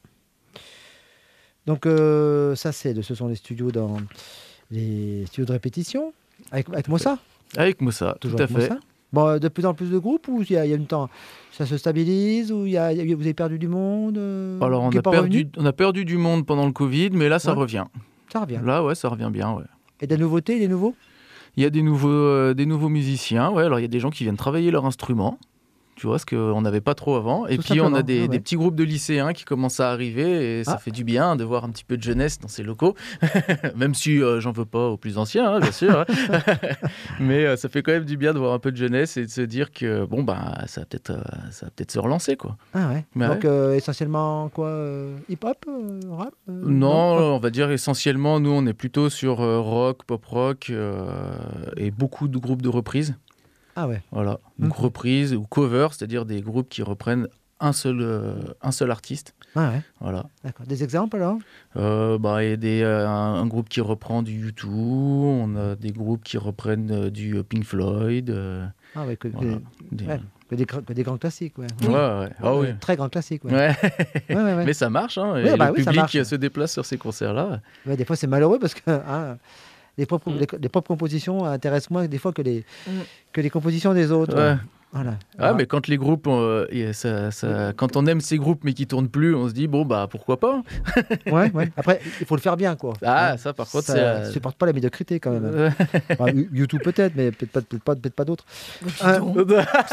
Donc, euh, ça, c'est, de- ce sont les studios dans les studios de répétition. Avec, avec Mossa, Avec Moussa, tout toujours à avec fait. Mossa. Bon, euh, de plus en plus de groupes ou il y a, il y a une temps, ça se stabilise ou il y a, il y a- vous avez perdu du monde euh, Alors, on qui est a, pas perdu, revenu on a perdu du monde pendant le Covid, mais là, ça Ouais. revient. Ça revient. Là, ouais, ça revient bien, ouais. Et des nouveautés, des nouveaux Il y a des nouveaux, euh, des nouveaux musiciens, ouais. Alors il y a des gens qui viennent travailler leur instrument, tu vois, ce qu'on n'avait pas trop avant. Et Tout puis on simplement, a des, ah ouais. des petits groupes de lycéens qui commencent à arriver et ça Ah. fait du bien de voir un petit peu de jeunesse dans ces locaux. Même si euh, j'en veux pas aux plus anciens, hein, bien sûr. hein. Mais euh, ça fait quand même du bien de voir un peu de jeunesse et de se dire que bon, bah, ça va peut-être euh, ça va peut-être se relancer, quoi. Ah ouais. Bah Donc, euh, essentiellement, quoi euh, hip-hop euh, Rap euh, Non, on va dire essentiellement, nous, on est plutôt sur euh, rock, pop-rock euh, et beaucoup de groupes de reprises. Ah ouais. Voilà, donc Mhm. reprise ou cover, c'est-à-dire des groupes qui reprennent un seul, euh, un seul artiste. Ah ouais. Voilà. D'accord. Des exemples alors Euh, bah, il y a des, euh, un, un groupe qui reprend du U deux, on a des groupes qui reprennent euh, du euh, Pink Floyd. euh, Ah ouais, que, que- voilà. Des- ouais, que des, gra- que des grands classiques, ouais. Ouais, ouais. Ah oui. Euh, Très grands classiques, ouais. Ouais. Ouais, ouais, ouais. Mais ça marche, hein, et Ouais, bah le oui, ça public marche. euh, se déplace sur ces concerts-là. Ouais, des fois, c'est malheureux parce que hein, les, propres, Mm. les, les propres compositions intéressent moins des fois que les, Mm. que les compositions des autres. Ouais. Voilà. Ah, Alors, mais quand les groupes, euh, et ça, ça- quand on aime ces groupes mais qui tournent plus, on se dit bon bah pourquoi pas. ouais, ouais. Après, il faut le faire bien, quoi. Ah, Hein, ça par contre ça c'est. euh, supporte pas la médiocrité quand même. euh, Enfin, YouTube peut-être, mais peut-être pas, peut-être pas, peut-être pas d'autres. Dis Ah, donc.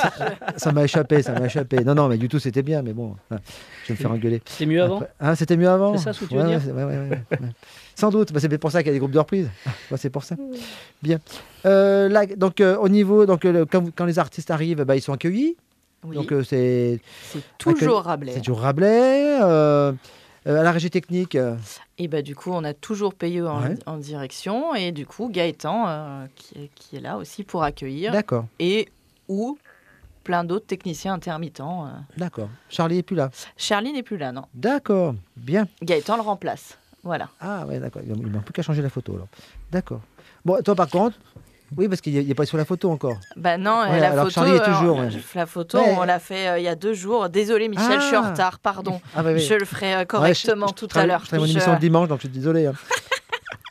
Ça m'a échappé, ça m'a échappé. Non, non, mais YouTube c'était bien, mais bon, hein, je vais me faire engueuler. C'était mieux avant. Après- hein, c'était mieux avant. C'est ça ce que tu Ouais, veux ouais, dire c'est- ouais, ouais, ouais, ouais. Sans doute, bah, c'est pour ça qu'il y a des groupes de reprise. Ouais, c'est pour ça. Bien. Euh, là, donc euh, au niveau, donc euh, le- quand, vous- quand les artistes arrivent, bah, ils sont accueillis. Oui, Donc euh, c'est c'est toujours c'est Rabelais. toujours Rabelais. euh, euh, à la régie technique, euh, Et bah du coup, on a toujours payé en, Ouais. en direction et du coup, Gaëtan euh, qui, est, qui est là aussi pour accueillir d'accord, et ou plein d'autres techniciens intermittents. euh. d'accord. Charlie est plus là. Charlie n'est plus là, non. D'accord, bien. Gaëtan le remplace. Voilà. Ah ouais, d'accord. Il ne manque plus qu'à changer la photo alors. D'accord. Bon, toi par contre, oui, parce qu'il n'est pas sur la photo encore. Bah non, Ouais, la alors photo, Charlie est toujours, euh, ouais. la photo, Ouais. on l'a fait euh, il y a deux jours. Désolé Michel, je suis en Ah. retard, pardon. Ah ouais, ouais. Je le ferai euh, Ouais, correctement je- je tout à travaille- l'heure. Je ferai mon Je- émission le dimanche, donc je suis désolé. hein.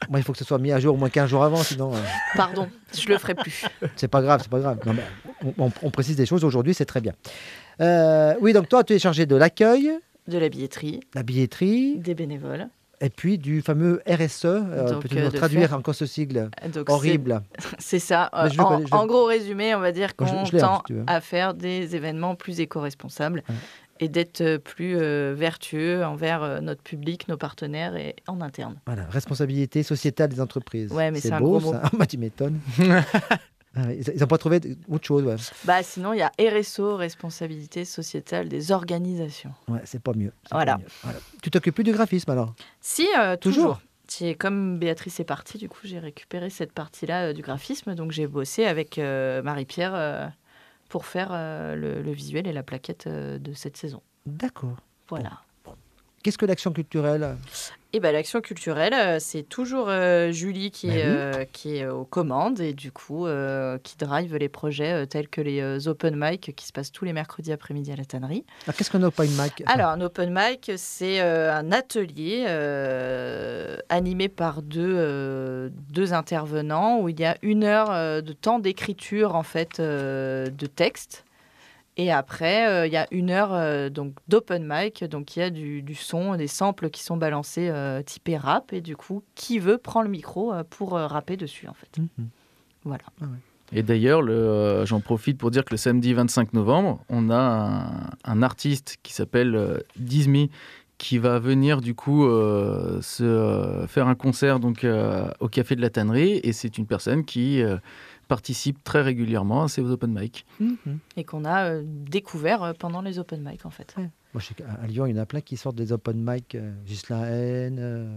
Moi, il faut que ce soit mis à jour au moins quinze jours avant, sinon. euh, Pardon, je le ferai plus. C'est pas grave, c'est pas grave. Non, mais on, on- on précise des choses aujourd'hui, c'est très bien. Euh, oui, donc toi, tu es chargé de l'accueil, De la billetterie, la billetterie, des bénévoles. et puis du fameux R S E. Euh, Donc, Peux-tu euh, nous de traduire faire- encore ce sigle Donc, c'est- horrible? C'est ça. Mais Euh, je le en, connais, je le- en gros résumé, on va dire Moi, je- qu'on je l'ai, hein, tend si tu veux. à faire des événements plus éco-responsables Ouais. et d'être euh, plus euh, vertueux envers euh, notre public, nos partenaires et en interne. Voilà, responsabilité sociétale des entreprises. Ouais, mais c'est un beau, gros ça. Bah, tu m'étonnes. Ah oui, ils n'ont pas trouvé autre chose. Ouais, Bah, sinon, il y a R S O, responsabilité sociétale des organisations. ouais c'est pas mieux. c'est Voilà. pas mieux. Voilà. Tu t'occupes plus du graphisme alors? Si, euh, Toujours. toujours. C'est comme Béatrice est partie, du coup, j'ai récupéré cette partie-là euh, du graphisme. Donc, j'ai bossé avec euh, Marie-Pierre euh, pour faire euh, le, le visuel et la plaquette euh, de cette saison. D'accord. Voilà. Qu'est-ce que l'action culturelle? Et ben l'action culturelle, euh, c'est toujours euh, Julie qui, Ben est, oui. euh, qui est aux commandes et du coup euh, qui drive les projets euh, tels que les euh, open mic qui se passent tous les mercredis après-midi à la tannerie. Ah, qu'est-ce qu'un open mic? Enfin, Alors un open mic, c'est euh, un atelier euh, animé par deux, euh, deux intervenants où il y a une heure euh, de temps d'écriture en fait euh, de texte. Et après, euh, il y a une heure euh, donc, d'open mic, donc il y a du, du son, des samples qui sont balancés euh, typés rap, et du coup, qui veut prend le micro euh, pour euh, rapper dessus, en fait. Mhm. Voilà. Et d'ailleurs, le, euh, j'en profite pour dire que le samedi vingt-cinq novembre, on a un, un artiste qui s'appelle euh, Dizmi qui va venir du coup euh, se, euh, faire un concert donc, euh, au Café de la Tannerie. Et c'est une personne qui euh, participe très régulièrement à ces open mic. mhm. Et qu'on a euh, découvert euh, pendant les open mic, en fait. Ouais. Moi, je sais qu'à à Lyon, il y en a plein qui sortent des open mic. Euh, Ghislain Haine, euh,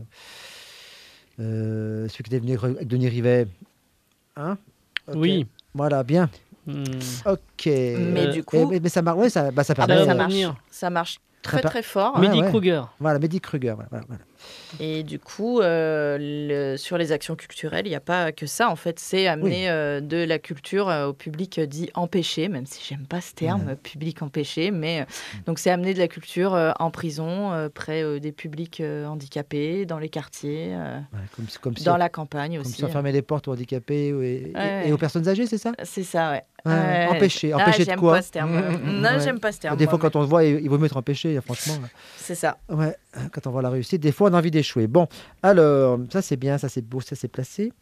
euh, celui qui était venu avec Denis Rivet. Hein? Ok. Oui. Voilà, bien. Hmm. Ok. Mais Euh, du Eh, coup, mais, mais ça marche, ouais, ça, bah, ça ah permet. bah, euh, ça euh, marche, venir. ça marche Très très pas- très fort. Ouais, Mehdi ouais. Kruger. Voilà, Mehdi Kruger. Voilà, voilà, voilà. Et du coup, euh, le- sur les actions culturelles, il n'y a pas que ça. En fait, c'est amener euh, de la culture euh, au public euh, dit empêché, même si j'aime pas ce terme, Ouais. euh, public empêché. Mais euh, donc, c'est amener de la culture euh, en prison, euh, près euh, des publics euh, handicapés, dans les quartiers, euh, Ouais, comme, comme si, dans on, la campagne comme aussi. si on fermait les portes aux handicapés ou- et, et- Ouais. et aux personnes âgées, c'est ça? C'est ça, ouais. Ouais, ouais. Empêché. Ah, Empêché de j'aime quoi? pas ce terme. Non, Ouais. j'aime pas ce terme. Des fois, moi, quand on se voit, il il vaut mieux être empêché, franchement. mais C'est ça. Ouais, quand on voit la réussite, des fois, on a envie d'échouer. Bon, alors, ça c'est bien, ça c'est beau, ça c'est placé.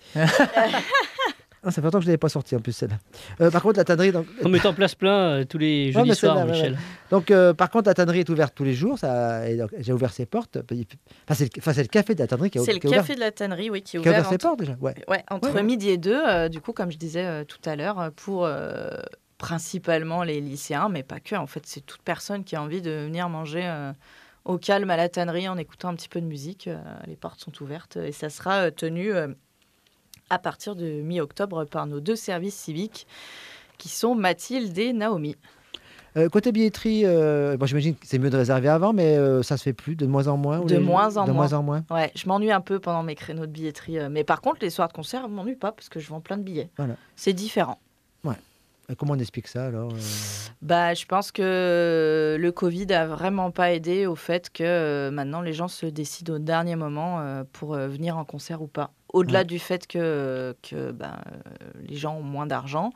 Ah, ça fait longtemps que je ne l'avais pas sorti en plus, celle-là. Euh, par contre, la tannerie. Donc, On met en place plein euh, tous les Ouais, jeudis mais soirs, celle-là, ouais, Michel. ouais. donc euh, par contre, la tannerie est ouverte tous les jours. Ça, et donc, j'ai ouvert ses portes. Enfin, c'est le, enfin, c'est le café de la tannerie qui a, C'est le qui a ouvert, café de la tannerie, oui, qui est qui a ouvert ouvert ses entre, portes déjà. Ouais. ouais, entre Ouais. midi et deux, euh, du coup, comme je disais euh, tout à l'heure, euh, pour euh, principalement les lycéens, mais pas que. En fait, c'est toute personne qui a envie de venir manger euh, au calme à la tannerie en écoutant un petit peu de musique. Euh, les portes sont ouvertes et ça sera euh, tenu euh, à partir de mi-octobre par nos deux services civiques qui sont Mathilde et Naomi. Euh, côté billetterie, euh, bon, j'imagine que c'est mieux de réserver avant, mais euh, ça se fait plus de moins en moins. ou De les- moins en de moins. moins en moins. Ouais, je m'ennuie un peu pendant mes créneaux de billetterie. euh, Mais par contre, les soirs de concert, je m'ennuie pas parce que je vends plein de billets. Voilà. C'est différent. Euh, Comment on explique ça alors? euh Bah, je pense que le Covid a vraiment pas aidé au fait que euh, maintenant les gens se décident au dernier moment euh, pour euh, venir en concert ou pas. Au-delà Ouais. du fait que, que ben, euh, les gens ont moins d'argent,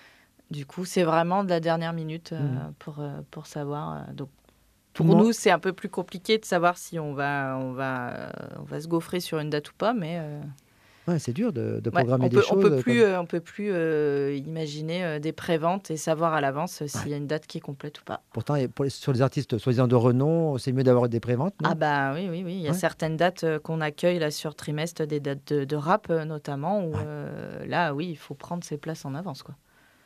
du coup, c'est vraiment de la dernière minute euh, Mhm. pour, euh, pour savoir. euh, donc, Tout pour le monde- nous, c'est un peu plus compliqué de savoir si on va, on va, euh, on va se gaufrer sur une date ou pas, mais euh, Ouais, c'est dur de, de ouais, programmer on des peut, choses. on peut euh, plus, comme- euh, on peut plus euh, imaginer euh, des préventes et savoir à l'avance euh, s'il y a une date qui est complète ou pas. Pourtant, et pour les- sur les artistes soi-disant de renom, c'est mieux d'avoir des préventes. non? Ah bah oui, oui, oui. Il y a Ouais. certaines dates euh, qu'on accueille là sur trimestre, des dates de, de rap euh, notamment, où Ouais. euh, là, oui, il faut prendre ses places en avance, quoi.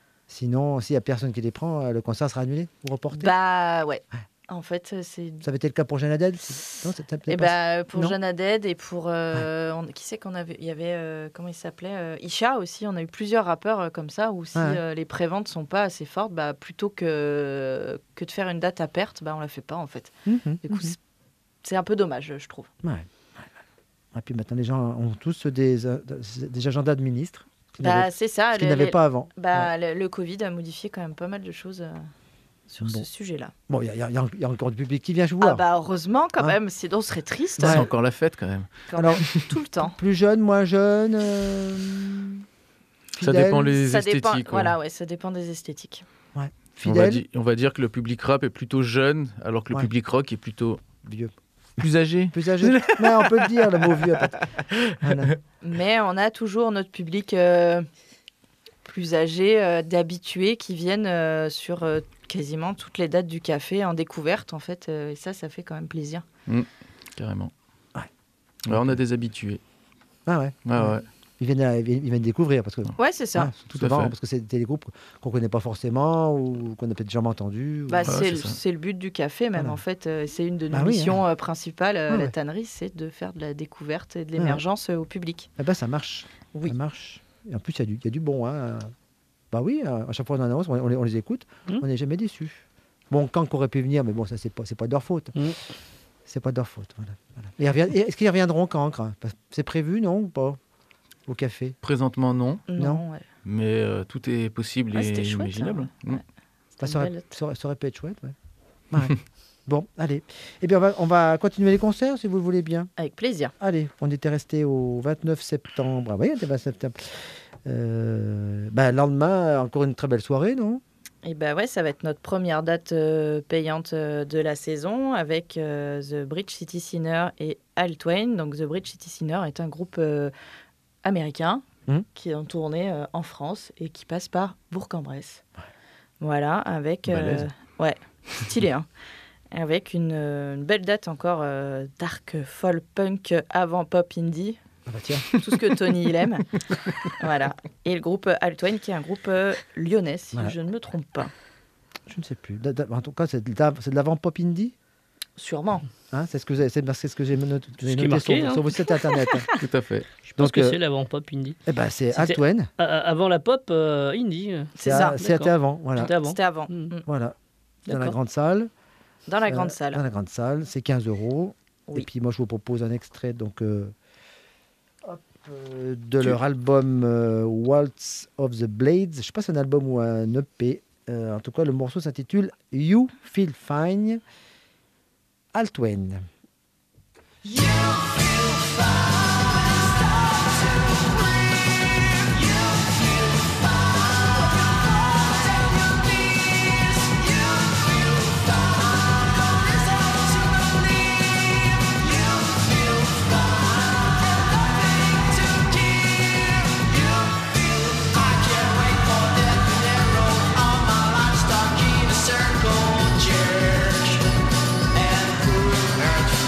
Sinon, s'il n'y a personne qui les prend, euh, le concert sera annulé ou reporté. Bah ouais. En fait, euh, c'est... Ça avait été le cas pour Jeanne Haddad? C'est- Non, c'était Eh pas- bah, pour Non. Jeanne Haddad et pour... euh, on- qui c'est qu'on avait... Il y avait... euh, comment il s'appelait euh, Isha aussi. On a eu plusieurs rappeurs euh, comme ça, où si Ouais. euh, les préventes sont pas assez fortes, bah, plutôt que, que de faire une date à perte, bah, on la fait pas, en fait. Mhm, Du coup, mhm. c'est- c'est un peu dommage, je trouve. Ouais, ouais, ouais. Et puis maintenant, les gens ont tous des, euh, des agendas de ministres, ce qu'ils Bah, n'avaient- c'est ça. ce qu'ils le- n'avaient les- pas avant. Bah, le, le Covid a modifié quand même pas mal de choses. euh. sur Bon. ce sujet-là. Bon, il y, a- y a y a encore du public qui vient jouer. Ah bah heureusement quand Hein même, sinon on serait triste. C'est Ouais. encore la fête quand même. Quand Alors- même, tout le temps. Plus jeune, moins jeune euh, Ça fidèle, dépend les Ça esthétiques. dépend, ouais. voilà, ouais, ça dépend des esthétiques. On va, fidèle, di- on va dire que le public rap est plutôt jeune, alors que le Ouais. public rock est plutôt vieux. plus âgé. Plus âgé. Mais on peut le dire, le mot vieux. après. Voilà. Mais on a toujours notre public euh, plus âgé, euh, d'habitués qui viennent euh, sur euh, quasiment toutes les dates du café en découverte en fait. euh, et ça, ça fait quand même plaisir. Carrément. Ouais. Ouais, on a des habitués. Ah ouais. Ouais, ouais. Ils viennent, à- ils viennent ils viennent découvrir parce que. Ouais, c'est ça. Ouais, c'est tout Tout à souvent fait. parce que c'est des groupes qu'on connaît pas forcément ou qu'on a peut-être jamais entendu. ou- Bah, Ouais, c'est c'est le- ça. c'est le but du café même Voilà. en fait. euh, c'est une de nos Bah oui, missions euh, principales euh, à Ouais, la ouais. tannerie, c'est de faire de la découverte et de Ouais, l'émergence euh, au public. Eh ben, ça marche. Oui. Ça marche. Et en plus, il y, a du- il y a du bon. Hein. Bah oui, à à chaque fois qu'on annonce, on, on les, on les écoute, Mm. on n'est jamais déçus. Bon, quand qu'on aurait pu venir, mais bon, ça, c'est pas, c'est pas de leur faute. Mm. C'est pas de leur faute. Voilà, voilà. Et ils reviennent- et est-ce qu'ils reviendront quand quand Parce- C'est prévu, non ou pas Au café Présentement, non, Non, ouais. mais euh, tout est possible Ouais, et c'était chouette, imaginable. ça, ouais. Mm. Bah, C'était ça, une aurait, belle- ça aurait- ça aurait pu être chouette, ouais. Ouais. Bon, allez. Eh bien, on va, on va continuer les concerts, si vous le voulez bien. Avec plaisir. Allez, on était resté au vingt-neuf septembre. Ah oui, on était vingt-neuf septembre. Euh, bah, le lendemain, encore une très belle soirée, non Et bah ouais, ça va être notre première date euh, payante euh, de la saison avec euh, The Bridge City Sinner et Al Twain. Donc The Bridge City Sinner est un groupe euh, américain Mhm. qui est en tournée euh, en France et qui passe par Bourg-en-Bresse. Voilà, avec euh, Balèze. ouais, stylé hein. Avec une, euh, une belle date encore euh, dark folk punk avant pop indie. Ah bah tiens. Tout ce que Tony il aime. Voilà. Et le groupe Al Twain qui est un groupe euh, lyonnais si Voilà. je ne me trompe pas. Je ne sais plus. Da- da- En tout cas, c'est de la- c'est de l'avant-pop indie. Sûrement. Hein, c'est ce que, vous avez- c'est c'est ce que j'ai noté, Ce qui est noté marqué, sur, hein. sur votre site internet. hein. Tout à fait. Je pense Donc, que euh, c'est l'avant-pop indie. Eh ben, c'est C'était- Altwen. A- a- Avant la pop euh, indie. euh, C'est C'est ça. à- C'était d'accord. avant. Voilà. C'était avant. C'était avant. Mm. Mm. Voilà. Dans la D'accord. grande salle. Dans la Euh, grande salle. Dans la grande salle. C'est quinze euros. Oui. Et puis moi, je vous propose un extrait donc, euh, hop, euh, de leur album euh, Waltz of the Blades. Je ne sais pas si c'est un album ou un E P. Euh, en tout cas, le morceau s'intitule You Feel Fine. Altwen. Stuck in a circle jerk and prove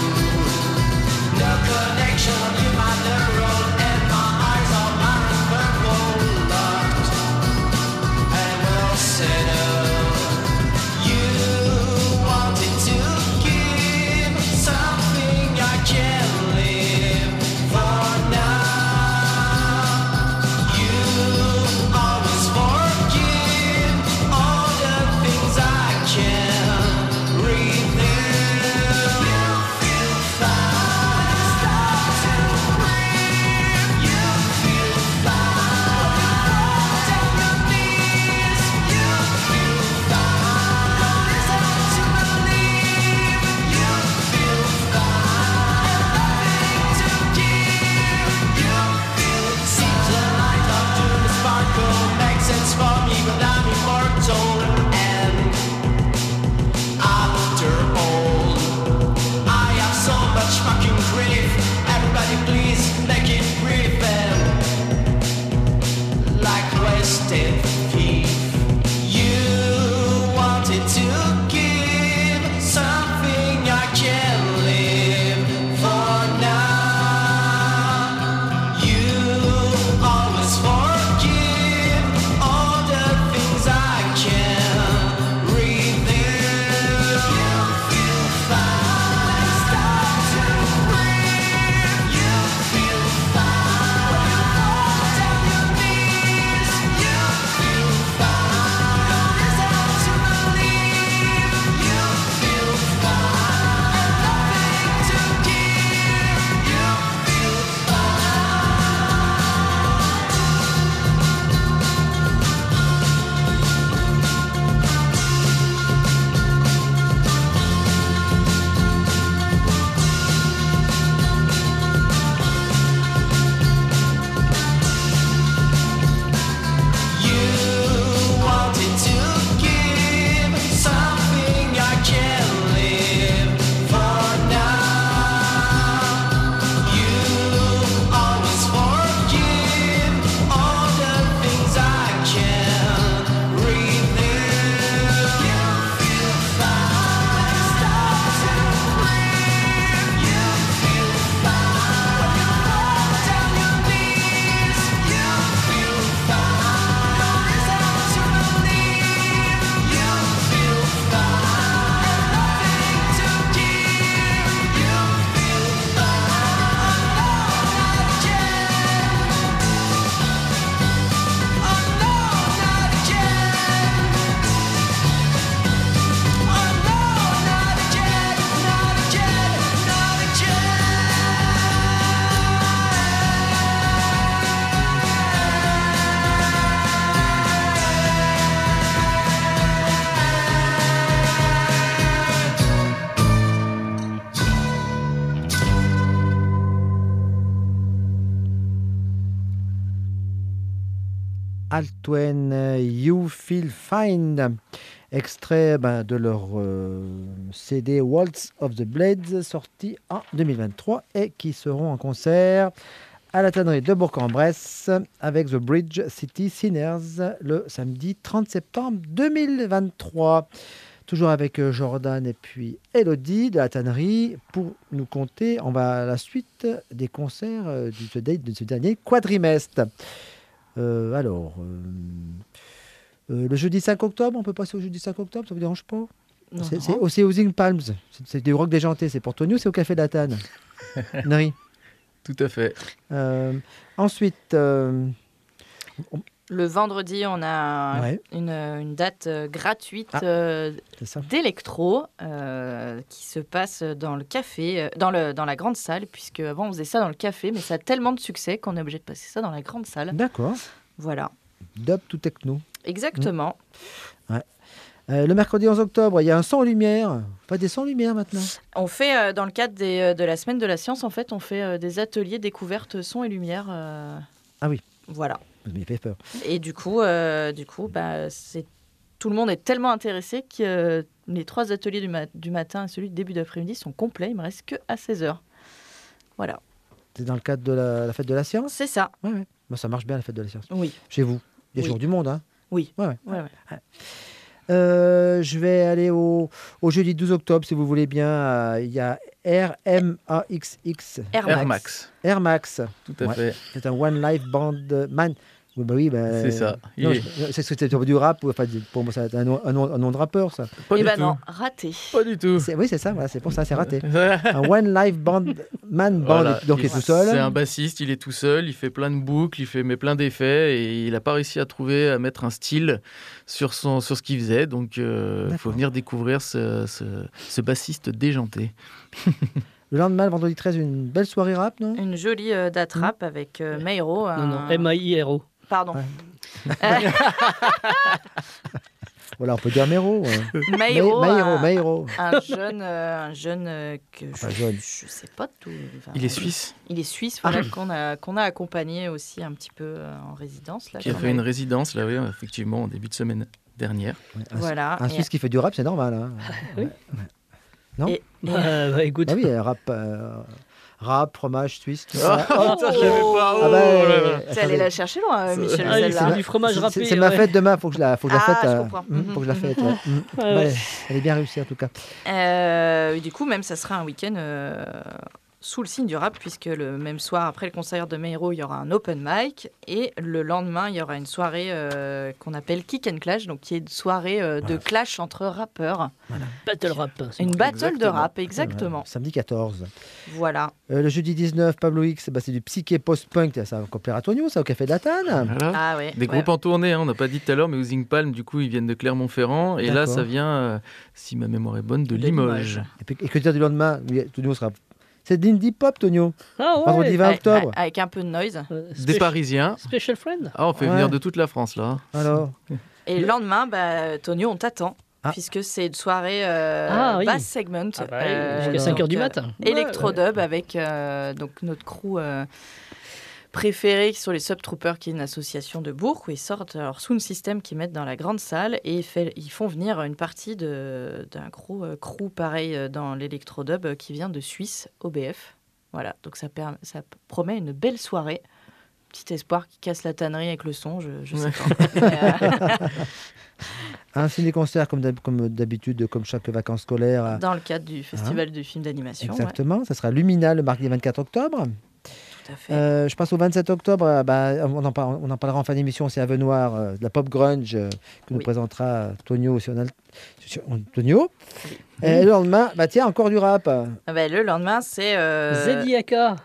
Altwen, You Feel Fine. Extrait ben, de leur euh, C D Waltz of the Blades, sorti en deux mille vingt-trois et qui seront en concert à la tannerie de Bourg-en-Bresse avec The Bridge City Sinners le samedi trente septembre deux mille vingt-trois. Toujours avec euh, Jordan et puis Elodie de la tannerie pour nous conter, on va à la suite des concerts euh, de, ce, de ce dernier quadrimestre. Euh, alors, euh, euh, le jeudi cinq octobre, on peut passer au jeudi cinq octobre, ça vous dérange pas? Non, C'est, non. c'est aussi aux Zing Palms, c'est, c'est du rock déjanté, c'est pour Tony ou c'est au Café de la Tanne? Nari. Tout à fait. Euh, ensuite, euh, on- Le vendredi, on a Ouais. une, une date euh, gratuite Ah. euh, c'est ça. d'électro euh, qui se passe dans le café, euh, dans, le, dans la grande salle, puisque avant on faisait ça dans le café, mais ça a tellement de succès qu'on est obligé de passer ça dans la grande salle. D'accord. Voilà, Dub to techno. exactement. Euh, le mercredi onze octobre, il y a un son en lumière. Pas des sons en lumière maintenant. On fait, euh, dans le cadre des, euh, de la semaine de la science, en fait, on fait euh, des ateliers découvertes son et lumière. euh, Ah oui. Voilà. Vous m'avez fait peur. Et du coup, euh, du coup bah, c'est... tout le monde est tellement intéressé que euh, les trois ateliers du, ma- du matin et celui de début d'après-midi sont complets. Il me reste que à seize heures. Voilà. C'est dans le cadre de la, la fête de la science? C'est ça. Ouais, ouais. Moi, ça marche bien la fête de la science. Oui. Chez vous. Il y a Oui. toujours du monde, hein? Oui. Ouais, ouais. Ouais, ouais. Euh, je vais aller au, au jeudi douze octobre, si vous voulez bien. Euh, Il y a R M A X X. Air Air Max. Max. Air Max. Tout à Ouais. fait. C'est un One Life Band Man. Oui, bah oui, bah, C'est ça. Il non, est- je- c'est c'est c'est du rap. ou- Enfin, pour moi, c'est un nom, un nom- un nom de rappeur, ça. Pas Eh du ben tout. non, raté. Pas du tout. C'est- oui, c'est ça. Voilà, c'est pour ça, c'est raté. Un One Life Band Man Band. Voilà. Donc, il est tout seul. C'est un bassiste, il est tout seul, il fait plein de boucles, il fait mais plein d'effets et il n'a pas réussi à trouver, à mettre un style sur, son, sur ce qu'il faisait. Donc il faut D'accord. venir découvrir ce, ce, ce bassiste déjanté. Le lendemain, le vendredi treize, une belle soirée rap, non? Une jolie euh, date rap avec euh, Mayro. Non, non, un- M A I R O. Pardon. Ouais. Euh, Voilà, on peut dire Méro. Ouais. Mayro, May- Mayro, un- Mayro. un jeune, euh, un jeune euh, que Enfin, je, jeune. je sais pas tout. enfin, Il est suisse, Il est suisse, voilà, qu'on a qu'on a accompagné aussi un petit peu euh, en résidence là. qui a qu'on fait a- une résidence là, oui, effectivement, en début de semaine dernière. Ouais, un, Voilà. un et- Suisse qui fait du rap, c'est normal. Hein. Oui. Ouais, ouais. Non Et- Bah, bah, écoute. Ah oui, euh, rap, euh, rap, fromage suisse, tout Ah, ça. putain, je savais pas. Ah bah, Oh là là. euh, T'es allé attendez. la chercher loin, euh, Michel, Ah, celle-là. c'est du fromage C'est- râpé. C'est c'est ma ouais. fête demain, faut que je la, faut que je la Ah, fête. je euh, comprends. hum, faut que je la fête. Ouais. Hum. Ouais, Bah, ouais. elle- elle est bien réussie en tout cas. Euh, du coup, même, ça sera un week-end euh, sous le signe du rap, puisque le même soir, après le concert de Mayro, il y aura un open mic. Et le lendemain, il y aura une soirée euh, qu'on appelle Kick and Clash, donc qui est une soirée euh, de clash entre rappeurs. Battle rap. c'est Une bon. battle de Exactement. rap, exactement. Ouais, samedi quatorze. Voilà. Euh, le jeudi dix-neuf, Pablo X, bah, c'est du psyché post-punk. Ça va compléter à Tonio, ça, au Café de la Tanne. Voilà. Ah ouais. Des ouais. groupes en tournée, hein, on n'a pas dit tout à l'heure, mais Oozing Palm, du coup, ils viennent de Clermont-Ferrand. Et là, D'accord. ça vient, euh, si ma mémoire est bonne, de De Limoges. Limoges. Et, puis, et que dire du lendemain? Oui, Tonio sera. C'est de l'indie pop, Tonio. Ah ouais. Vendredi vingt Avec- octobre. Avec un peu de noise. Euh, Des spéci- Parisiens. Special Friend. Ah, on fait Ouais. venir de toute la France, là. Alors, Et le lendemain, bah, Tonio, on t'attend. Ah. Puisque c'est une soirée euh, Ah oui. bass segment. Ah bah, euh, Jusqu'à donc, cinq heures du euh, matin. Electro-dub avec euh, donc notre crew euh, préféré qui sont les Subtroopers, qui est une association de Bourg, où ils sortent leur sound system qu'ils mettent dans la grande salle et ils, fait- ils font venir une partie de- d'un gros euh, crew pareil euh, dans l'électro-dub euh, qui vient de Suisse, O B F. Voilà, donc ça, perm- ça p- promet une belle soirée. Petit espoir qui casse la tannerie avec le son, je, je sais pas. Mais, euh, ainsi des concerts comme d'hab- comme d'habitude, comme chaque vacances scolaires. à- dans le cadre du festival du film d'animation. ouais, Exactement, ça sera Lumina le mardi vingt-quatre octobre. tout à fait. Euh, je passe au vingt-sept octobre, euh, bah, on, en par- on en parlera en fin d'émission, c'est Avenoir, euh, de la pop grunge euh, que nous Oui. présentera Tonio. Si on a le- si on- Tonio. Et le lendemain, bah, tiens, encore du rap. Ah bah, le lendemain, c'est euh, Zediaka.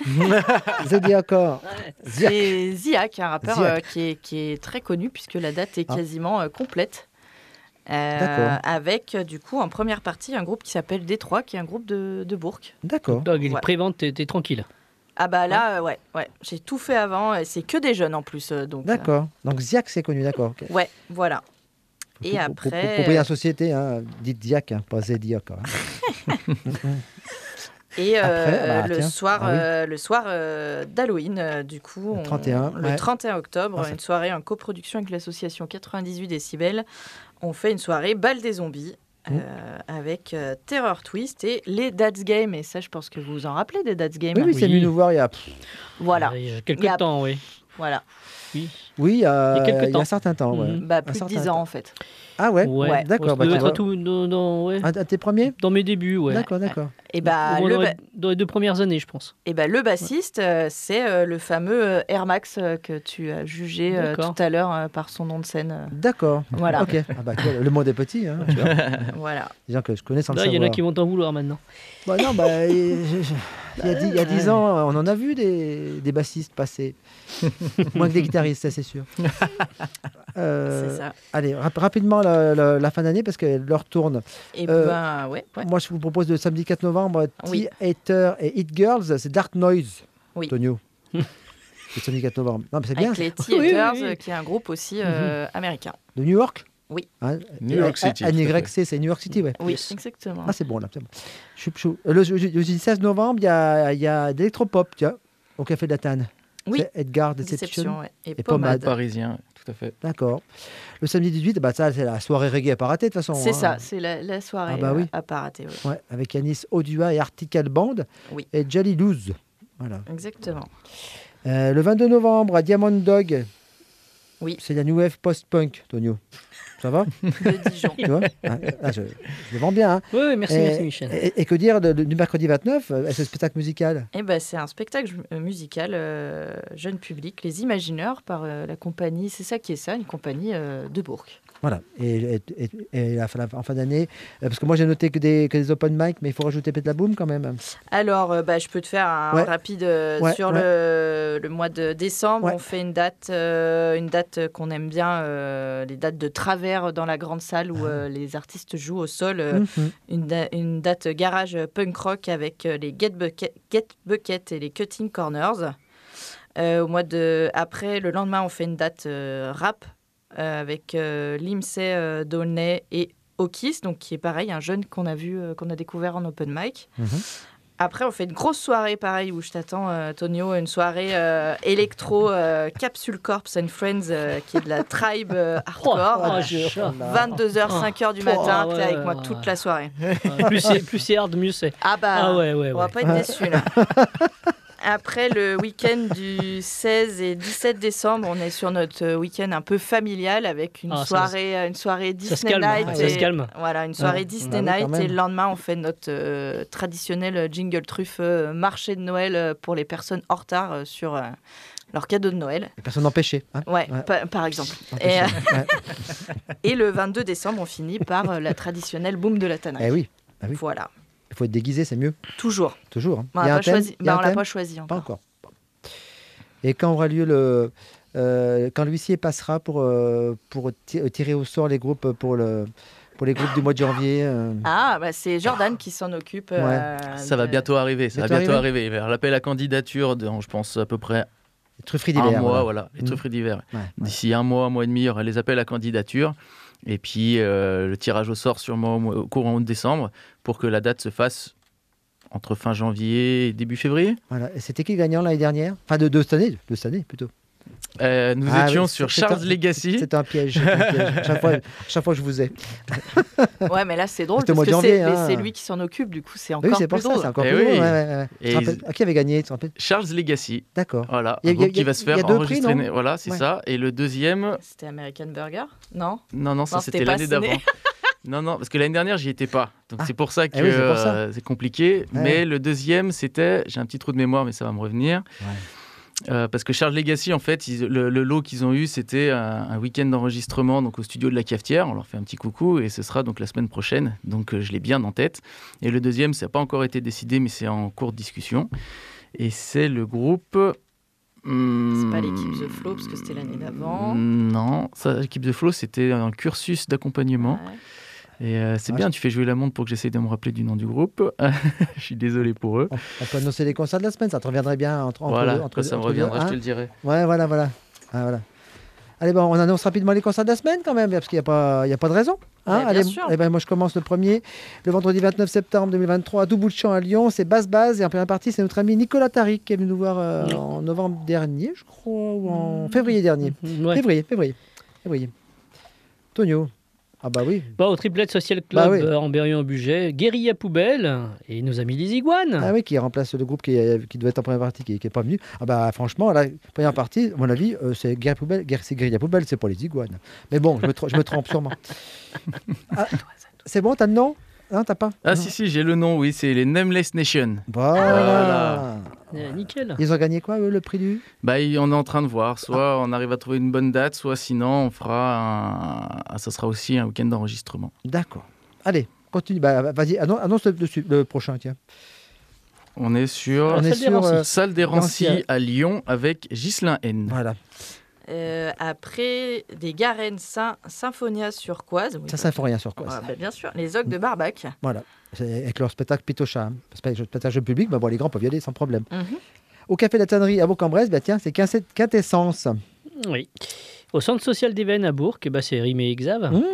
Zodiacor. Ziak. c'est Ziak, un rappeur Ziak. euh, qui, est, qui est très connu puisque la date est Ah. quasiment euh, complète. Euh, D'accord. avec euh, du coup en première partie un groupe qui s'appelle Détroit, qui est un groupe de, de Bourg. D'accord. Donc, il Ouais. prévente, t'es t'es tranquille. Ah bah là, euh, ouais, ouais, j'ai tout fait avant. Et c'est que des jeunes en plus, euh, donc. euh, D'accord. Donc Ziak, c'est connu, d'accord. ok. ouais, voilà. Et Pour- pour- après, Pour, pour, pour payer en société, hein, dites Ziak, hein, pas Zediacor. hein. Et euh, Après, ah bah, le, tiens. soir, Ah oui. euh, le soir euh, d'Halloween, euh, du coup, Le on- trente et un, le ouais. trente et un octobre, Ah, ça- une soirée en coproduction avec l'association quatre-vingt-dix-huit décibels. On fait une soirée balle des zombies. Mmh. euh, avec euh, Terror Twist et les Dad's Game. Et ça, je pense que vous vous en rappelez des Dad's Game. Oui, oui, c'est Oui. venu nous voir il y a. Voilà. Il y a quelques Il y a- temps, oui. Voilà. Oui. Oui, il y a, Il y a quelques il y a temps. un certain temps. Ouais. Mhm. Bah, Un plus de certain dix ans, temps. en fait. Ah ouais, Ouais. D'accord. Ça bah, devait tu être vois. tout dans, dans- ouais. Un de tes premiers Dans mes débuts, ouais. D'accord, d'accord. Et bah, Au moins le, dans, ba- les, dans les deux premières années, je pense. et bah, le bassiste, euh, c'est euh, le fameux euh, Air Max euh, que tu as jugé euh, D'accord. tout à l'heure euh, par son nom de scène. euh. D'accord. Voilà. Ok. Ah bah, tu vois, le monde est petit, hein, tu vois. Voilà. Des gens que je connais sans Là, le il y en savoir. a qui vont t'en vouloir maintenant. Bah non, bah, il je- je- il y a dix- il y a dix ans, on en a vu des, des bassistes passer. Moins que des guitaristes, ça c'est sûr. Euh, C'est ça. Allez, rap- rapidement la, la- la fin d'année parce que l'heure tourne. Et Euh, ben, ouais, ouais. Moi, je vous propose le samedi quatre novembre, Oui. T-Hater et Hit Girls, c'est Dark Noise. Oui. Tonio. Le samedi quatre novembre. Non, mais c'est bien. Avec les Oui, oui, Theaters, oui. euh, qui est un groupe aussi euh, américain. De New York. Oui. Hein, New York City, N tout à Y C, c'est New York City, ouais. Oui, exactement. Ah, c'est bon, là. c'est bon. Chou, chou. Le, le- le jeudi seize novembre, il y a, il y a d'électropop, tiens, au Café de la Tanne. Oui. C'est Edgar Deception. Déception, ouais. Et, Et Pommade. Pommade. Parisien, tout à fait. D'accord. Le samedi dix-huit, bah, ça, c'est la soirée reggae à pas rater, de toute façon. C'est hein. ça, c'est la, la soirée Ah bah oui. euh, à pas rater. ouais. Ouais, avec Yanis Odua et Article Band. Oui. Et Jelly Loose. Voilà. Exactement. Euh, le vingt-deux novembre, à Diamond Dog. Oui. C'est la New Wave Post-Punk, Tonio. Ça va De Dijon. Tu vois Ah, ah, je, je le vends bien. Hein. Oui, oui, merci, et, merci Michel. Et, et que dire de- de- du mercredi vingt-neuf, euh, ce spectacle musical? Eh ben, c'est un spectacle euh, musical euh, jeune public, Les Imagineurs, par euh, la compagnie, c'est ça qui est ça, une compagnie euh, de Bourg. Voilà. Et, et, et- et à la fin- en fin d'année, euh, parce que moi j'ai noté que des, que des open mic, mais il faut rajouter Petlaboum quand même. Alors, euh, bah, je peux te faire un Ouais. rapide euh, Ouais, sur ouais. Le, le mois de décembre. Ouais. On fait une date, euh, une date qu'on aime bien, euh, les dates de travers dans la grande salle où euh, les artistes jouent au sol. euh, Mhm. une, da- une date garage punk rock avec euh, les Get Bucket, Get Bucket et les Cutting Corners. Euh, au mois de après, le lendemain, on fait une date euh, rap euh, avec euh, Limsey euh, Dolnay et Okis, donc qui est pareil, un jeune qu'on a vu, euh, qu'on a découvert en open mic. Mhm. Après, on fait une grosse soirée, pareil, où je t'attends, euh, Tonio, une soirée euh, électro, euh, Capsule Corps and Friends, euh, qui est de la tribe euh, hardcore. Oh, je- vingt-deux heures, cinq heures du matin, Oh, t'es ouais, avec ouais, moi ouais. toute la soirée. plus c'est plus c'est hard, mieux c'est. Ah bah, Ah ouais, ouais, on va ouais. pas être déçus là. Après le week-end du seize et dix-sept décembre, on est sur notre euh, week-end un peu familial avec une Ah, ça- soirée, euh, une soirée Ça se Disney calme, Night. hein, ça et- se calme. Voilà, une soirée Ouais. Disney Bah oui, quand Night et même. le lendemain, on fait notre euh, traditionnel jingle truffe euh, marché de Noël euh, pour les personnes en retard euh, sur euh, leur cadeau de Noël. Les personnes empêchées. Hein. Ouais, Ouais. pa- par exemple. Empêchées, Et, euh, ouais. et le vingt-deux décembre, on finit par euh, la traditionnelle boum de la Tanac. Eh oui. Ah oui. Voilà, Il faut être déguisé, c'est mieux. toujours. Toujours. hein. Bah, on Il y a n'a un pas thème choisi, Il y a bah, un on l'a thème pas choisi Pas encore. encore. Bon. Et quand aura lieu le. euh, quand l'huissier passera pour, euh, pour ti- tirer au sort les groupes pour, le, pour les groupes du mois de janvier. euh, Ah, bah, c'est Jordan qui s'en occupe. euh, Ça va de- bientôt arriver, ça va Bientôt bientôt arriver. Vers l'appel à candidature, dans, je pense à peu près les trufferie un d'hiver. mois, voilà. voilà, les Mm. trufferie d'hiver. Ouais, ouais. D'ici un mois, un mois et demi, il y aura les appels à candidature. Et puis euh, le tirage au sort sûrement au, mois- au courant de décembre pour que la date se fasse entre fin janvier et début février. Voilà. Et c'était qui le gagnant l'année dernière? Enfin, de, de cette année, de cette année plutôt. Euh, nous Ah étions oui, sur c'est- Charles c'est un- Legacy. C'est un piège. c'est un piège. Chaque, fois, chaque fois, je vous ai. Ouais, mais là, c'est drôle C'était au parce mois que de c'est janvier, mais hein. c'est lui qui s'en occupe, du coup, c'est Oui, encore c'est plus pour ça, drôle. c'est encore Eh plus oui. drôle. Ouais, ouais, ouais. Tu Et te rappelles- ils- ah, qui avait gagné, tu te rappelles? Charles Legacy. D'accord. Voilà, Il y a- un groupe il y a- qui va se il y a faire deux prix, enregistrer. non Voilà, c'est Ouais. ça. Et le deuxième, C'était American Burger? Non? non, non, ça Non, c'était c'était pas l'année ciné. d'avant. Non, non, parce que l'année dernière, j'y étais pas. Donc Ah. c'est pour ça que Eh oui, c'est pour ça. euh, c'est compliqué. Ouais. Mais le deuxième, c'était, j'ai un petit trou de mémoire, mais ça va me revenir. Euh, parce que Charles Legacy, en fait, ils- le, le lot qu'ils ont eu, c'était un, un week-end d'enregistrement donc au studio de la Cafetière. On leur fait un petit coucou et ce sera donc la semaine prochaine. Donc euh, je l'ai bien en tête. Et le deuxième, ça n'a pas encore été décidé, mais c'est en cours de discussion. Et c'est le groupe. hum, C'est pas l'équipe The Flow, parce que c'était l'année d'avant. Non, ça, l'équipe The Flow, c'était un cursus d'accompagnement. Ouais. Et euh, c'est Ah, bien, tu fais jouer la montre pour que j'essaye de me rappeler du nom du groupe. Je suis désolé pour eux. On, on peut annoncer les concerts de la semaine, ça te reviendrait bien entre, entre Voilà, deux- entre quand deux- ça me entre deux, reviendra, je hein te le dirai. Ouais, voilà, voilà. Ah, voilà. Allez, bon, on annonce rapidement les concerts de la semaine quand même, parce qu'il n'y a, pas- il y a pas de raison. Hein, Bah, allez, bien sûr. eh ben, moi, je commence le premier. Le vendredi vingt-neuf septembre deux mille vingt-trois, à tout bout de champ à Lyon, c'est Basse Base. Et en première partie, c'est notre ami Nicolas Tariq qui est venu nous voir euh, en novembre dernier, je crois, ou en février dernier. Ouais. Février, février, février. Tonio. Ah bah oui. Bah, au Triplette Social Club Bah oui. euh, en Berrion-Bugey, Guérilla Poubelle et nos amis les Iguanes. Ah oui, qui remplace le groupe qui, est- qui doit être en première partie, qui n'est pas venu. Ah bah franchement, la première partie, à mon avis, euh, c'est Guérilla Poubelle, Guer- c'est Guérilla Poubelle, c'est pour les iguanes. Mais bon, je me, tro- je me trompe sûrement. Ah, c'est bon, t'as le nom? Non, t'as pas? Ah Non. si, si, j'ai le nom, oui, c'est les Nameless Nation. Voilà. Euh, nickel. Ils ont gagné quoi, eux, le prix du... Bah, y- on est en train de voir. Soit on arrive à trouver une bonne date, soit sinon on fera un... ah, ça sera aussi un week-end d'enregistrement. D'accord. Allez, continue. Bah, vas-y, annonce, annonce le, le su- le prochain, tiens. On est sur On est Salle des sur... Rancy. euh, Salle des Rancy Rancy à Lyon avec Ghislain N. voilà. Euh, après, des Garennes Sym- Symphonia sur Coise. Oui, Ça, ça ne faut rien sur quoi. Ah, ça. bah, bien sûr, les Ogres de Barbac. Voilà. C'est avec leur spectacle Pitocha. Hein. Spectacle spectacle public, bah, bon, les grands peuvent y aller sans problème. Mhm. Au Café de la Tannerie à Bourg-en-Bresse, bah, tiens, c'est quinze- Quintessence. Oui. Au centre social d'Évennes à Bourg, bah, c'est Rimé et Xav. Mmh.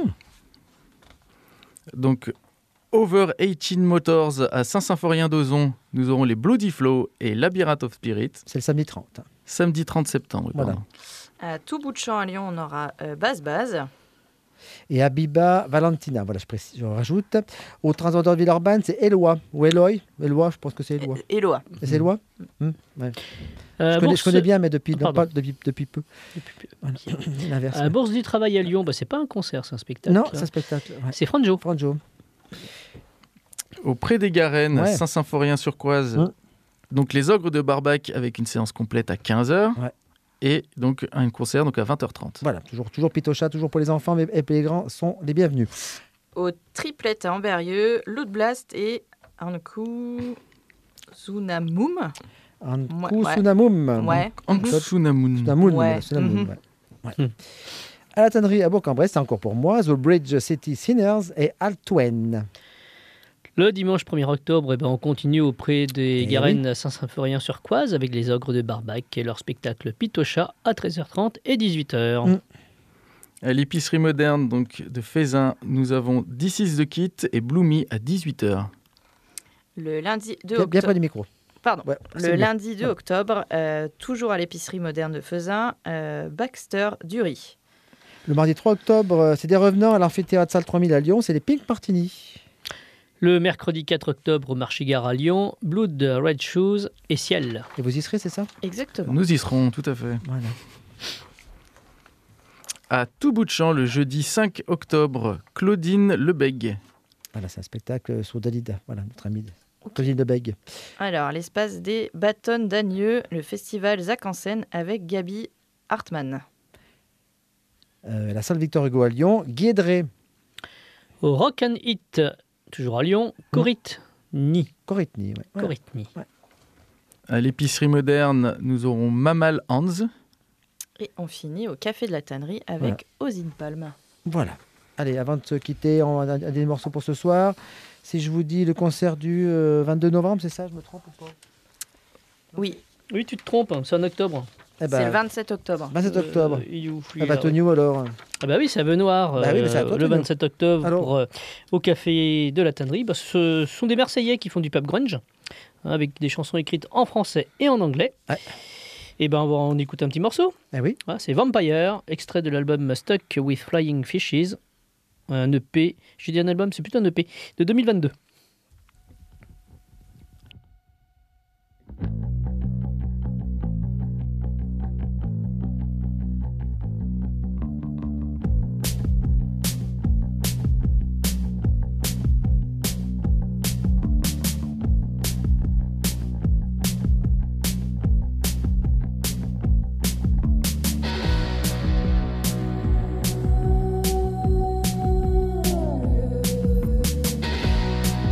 Donc, Over dix-huit Motors à Saint-Symphorien-d'Ozon, nous aurons les Bloody Flow et Labyrinth of Spirit, C'est le samedi trente. samedi trente septembre. oui, Voilà. pardon. À tout bout de champ à Lyon, on aura euh, Basse Base. Et Abiba Valentina, voilà, je, précise, je rajoute. Au Transordre Villeurbanne, c'est Éloi. Ou Eloy. Éloi, je pense que c'est Éloi. Éloi. Et c'est Éloi Mmh, ouais. Euh, je, connais, Bourse- je connais bien, mais depuis, Ah, non, pardon. pas depuis, depuis peu. Voilà. L'inverse. À Bourse du Travail à Lyon, bah, c'est pas un concert, c'est un spectacle. Non, c'est un spectacle. Ouais. C'est Franjo. Franjo. Auprès des Garennes, Ouais. Saint-Symphorien-sur-Coise, Mmh. donc les Ogres de Barbac avec une séance complète à quinze heures. Ouais. Et donc un concert donc à vingt heures trente. Voilà, toujours, toujours Pitocha, toujours pour les enfants, mais et les grands sont les bienvenus. Au Triplette à Amberieux, Loot Blast et Anku Zunamum. Anku Ouais. Sunamum. Ouais. Anxunamun. Sunamun, Ouais. voilà, Sunamun, Mhm. ouais. Ouais. À la tannerie à Bourg-en-Bresse, c'est encore pour moi, The Bridge City Sinners et Altwen. Le dimanche premier octobre, eh ben, on continue auprès des Eh Garennes à Saint-Symphorien-sur-Coise avec les Ogres de Barbac et leur spectacle Pitocha à treize heures trente et dix-huit heures. Mm. À l'épicerie moderne donc de Fézin, nous avons This is the Kit et Bloomy à dix-huit heures. Le lundi deux Bien, bien près octobre. du micro. Pardon. Ouais, c'est Le bien. lundi deux octobre, euh, toujours à l'épicerie moderne de Fezin, euh, Baxter Dury. Le mardi trois octobre, euh, c'est des revenants à l'amphithéâtre Salle trois mille à Lyon, c'est les Pink Martini. Le mercredi quatre octobre au Marché-Gare à Lyon, Blood Red Shoes et Ciel. Et vous y serez, c'est ça? Exactement. Nous y serons, tout à fait. Voilà. À tout bout de champ, le jeudi cinq octobre, Claudine Lebègue. Voilà, c'est un spectacle sur Dalida. Voilà, notre ami Claudine de Bègue. Alors, l'espace des Bâtonnes d'Agneux, le festival Zach en scène avec Gabi Hartmann. Euh, la salle Victor Hugo à Lyon, Guédré. Au Rock and Hit, toujours à Lyon, Coritni. Coritni, ouais. Voilà. Coritni. À l'épicerie moderne, nous aurons Mamal Hans. Et on finit au Café de la Tannerie avec Ozine Palm. Voilà. Allez, avant de se quitter, on a des morceaux pour ce soir. Si je vous dis le concert du euh, vingt-deux novembre, c'est ça, je me trompe ou pas? Oui, Oui, tu te trompes, hein, c'est en octobre. Eh ben, c'est le vingt-sept octobre. vingt-sept octobre. Euh, il est où, Ah celui-là, bah, ouais. Tonio alors. Ah bah oui, c'est à Benoît, Bah oui, mais c'est à toi, le Tonio. vingt-sept octobre, Alors pour, euh, au Café de la Tannerie. Bah, ce sont des Marseillais qui font du pub grunge, hein, avec des chansons écrites en français et en anglais. Ouais. Et ben on va en écouter un petit morceau. Eh oui. Ah, c'est Vampire, extrait de l'album Stuck with Flying Fishes, un E P, j'ai dit un album, c'est plutôt un E P, de deux mille vingt-deux. Thank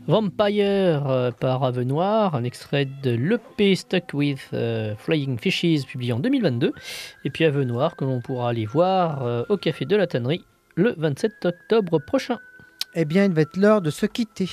Vampire euh, par Avenoir, un extrait de l'E P Stuck with euh, Flying Fishes publié en deux mille vingt-deux. Et puis Avenoir que l'on pourra aller voir euh, au Café de la Tannerie le vingt-sept octobre prochain. Eh bien, il va être l'heure de se quitter.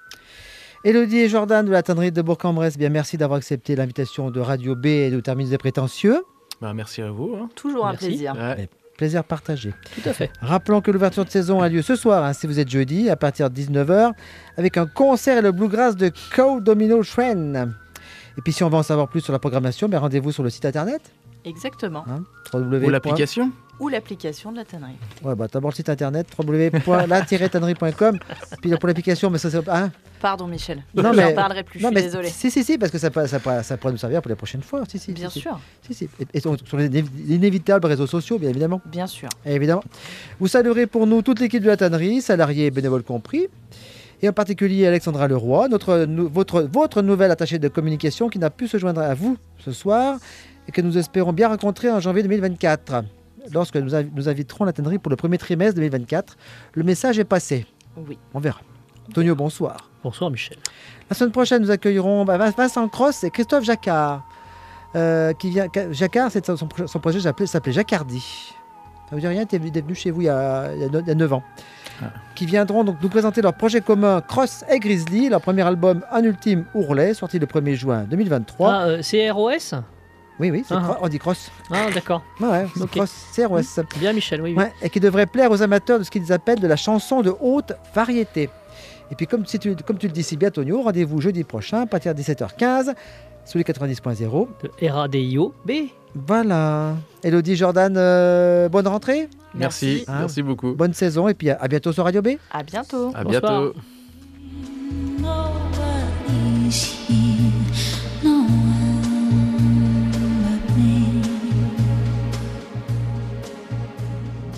Élodie et Jordan de la Tannerie de Bourg-en-Bresse, bien merci d'avoir accepté l'invitation de Radio B et de Terminus des Prétentieux. Bah, merci à vous. Hein. Toujours Merci. un plaisir. Ouais. Plaisir partagé. Tout à fait. Rappelons que l'ouverture de saison a lieu ce soir, hein, si vous êtes jeudi, à partir de dix-neuf heures, avec un concert et le bluegrass de Cow Domino Shren. Et puis si on veut en savoir plus sur la programmation, ben rendez-vous sur le site internet. Exactement. Hein, www. Ou l'application. Ou l'application de la tannerie. Ouais, bah, d'abord le site internet, w w w point la tiret tannerie point com. Puis pour l'application, mais ça c'est... Hein Pardon Michel, Non, je mais- n'en parlerai plus, non, je suis mais désolée. si, si, si, parce que ça, peut- ça, pourra- ça pourra nous servir pour les prochaines fois. Si, si, Bien si, si. sûr, Si, si. Et, et sur sur les inévitables réseaux sociaux, bien évidemment. bien sûr. Évidemment. Vous saluerez pour nous toute l'équipe de la tannerie, salariés et bénévoles compris, et en particulier Alexandra Leroy, notre, nou- votre, votre nouvelle attachée de communication qui n'a pu se joindre à vous ce soir et que nous espérons bien rencontrer en janvier deux mille vingt-quatre, lorsque nous, inv- nous inviterons la tannerie pour le premier trimestre deux mille vingt-quatre. Le message est passé. Oui. On verra. Tonio, bonsoir. Bonsoir Michel. La semaine prochaine, nous accueillerons bah, Vincent Cross et Christophe Jacquard. euh, qui vient, Jacquard, c'est son, son- son projet s'appelait s'appelait Jacquardi. Ça vous dit rien? T'es venu, t'es venu chez vous il y a, il y a no- il y a neuf ans. Ah. Qui viendront donc nous présenter leur projet commun Cross et Grizzly, leur premier album Un Ultime Ourlet, sorti le premier juin deux mille vingt-trois. Ah, euh, C R O S. Oui, oui, c'est Ah. cro- on dit Cross. Ah, d'accord. Ouais, ouais, c'est Ok. Cross, C R O S. Bien Michel, oui. oui. Ouais, et qui devrait plaire aux amateurs de ce qu'ils appellent de la chanson de haute variété. Et puis, comme, si tu, comme tu le dis si bien, Tonio, rendez-vous jeudi prochain à partir de dix-sept heures quinze sous les quatre-vingt-dix point zéro. De R A D I O B. Voilà. Élodie, Jordan, euh, bonne rentrée, Merci. Hein. Merci beaucoup. bonne saison, et puis à, à bientôt sur Radio B. À bientôt. À Bonsoir. bientôt. Nobody's here.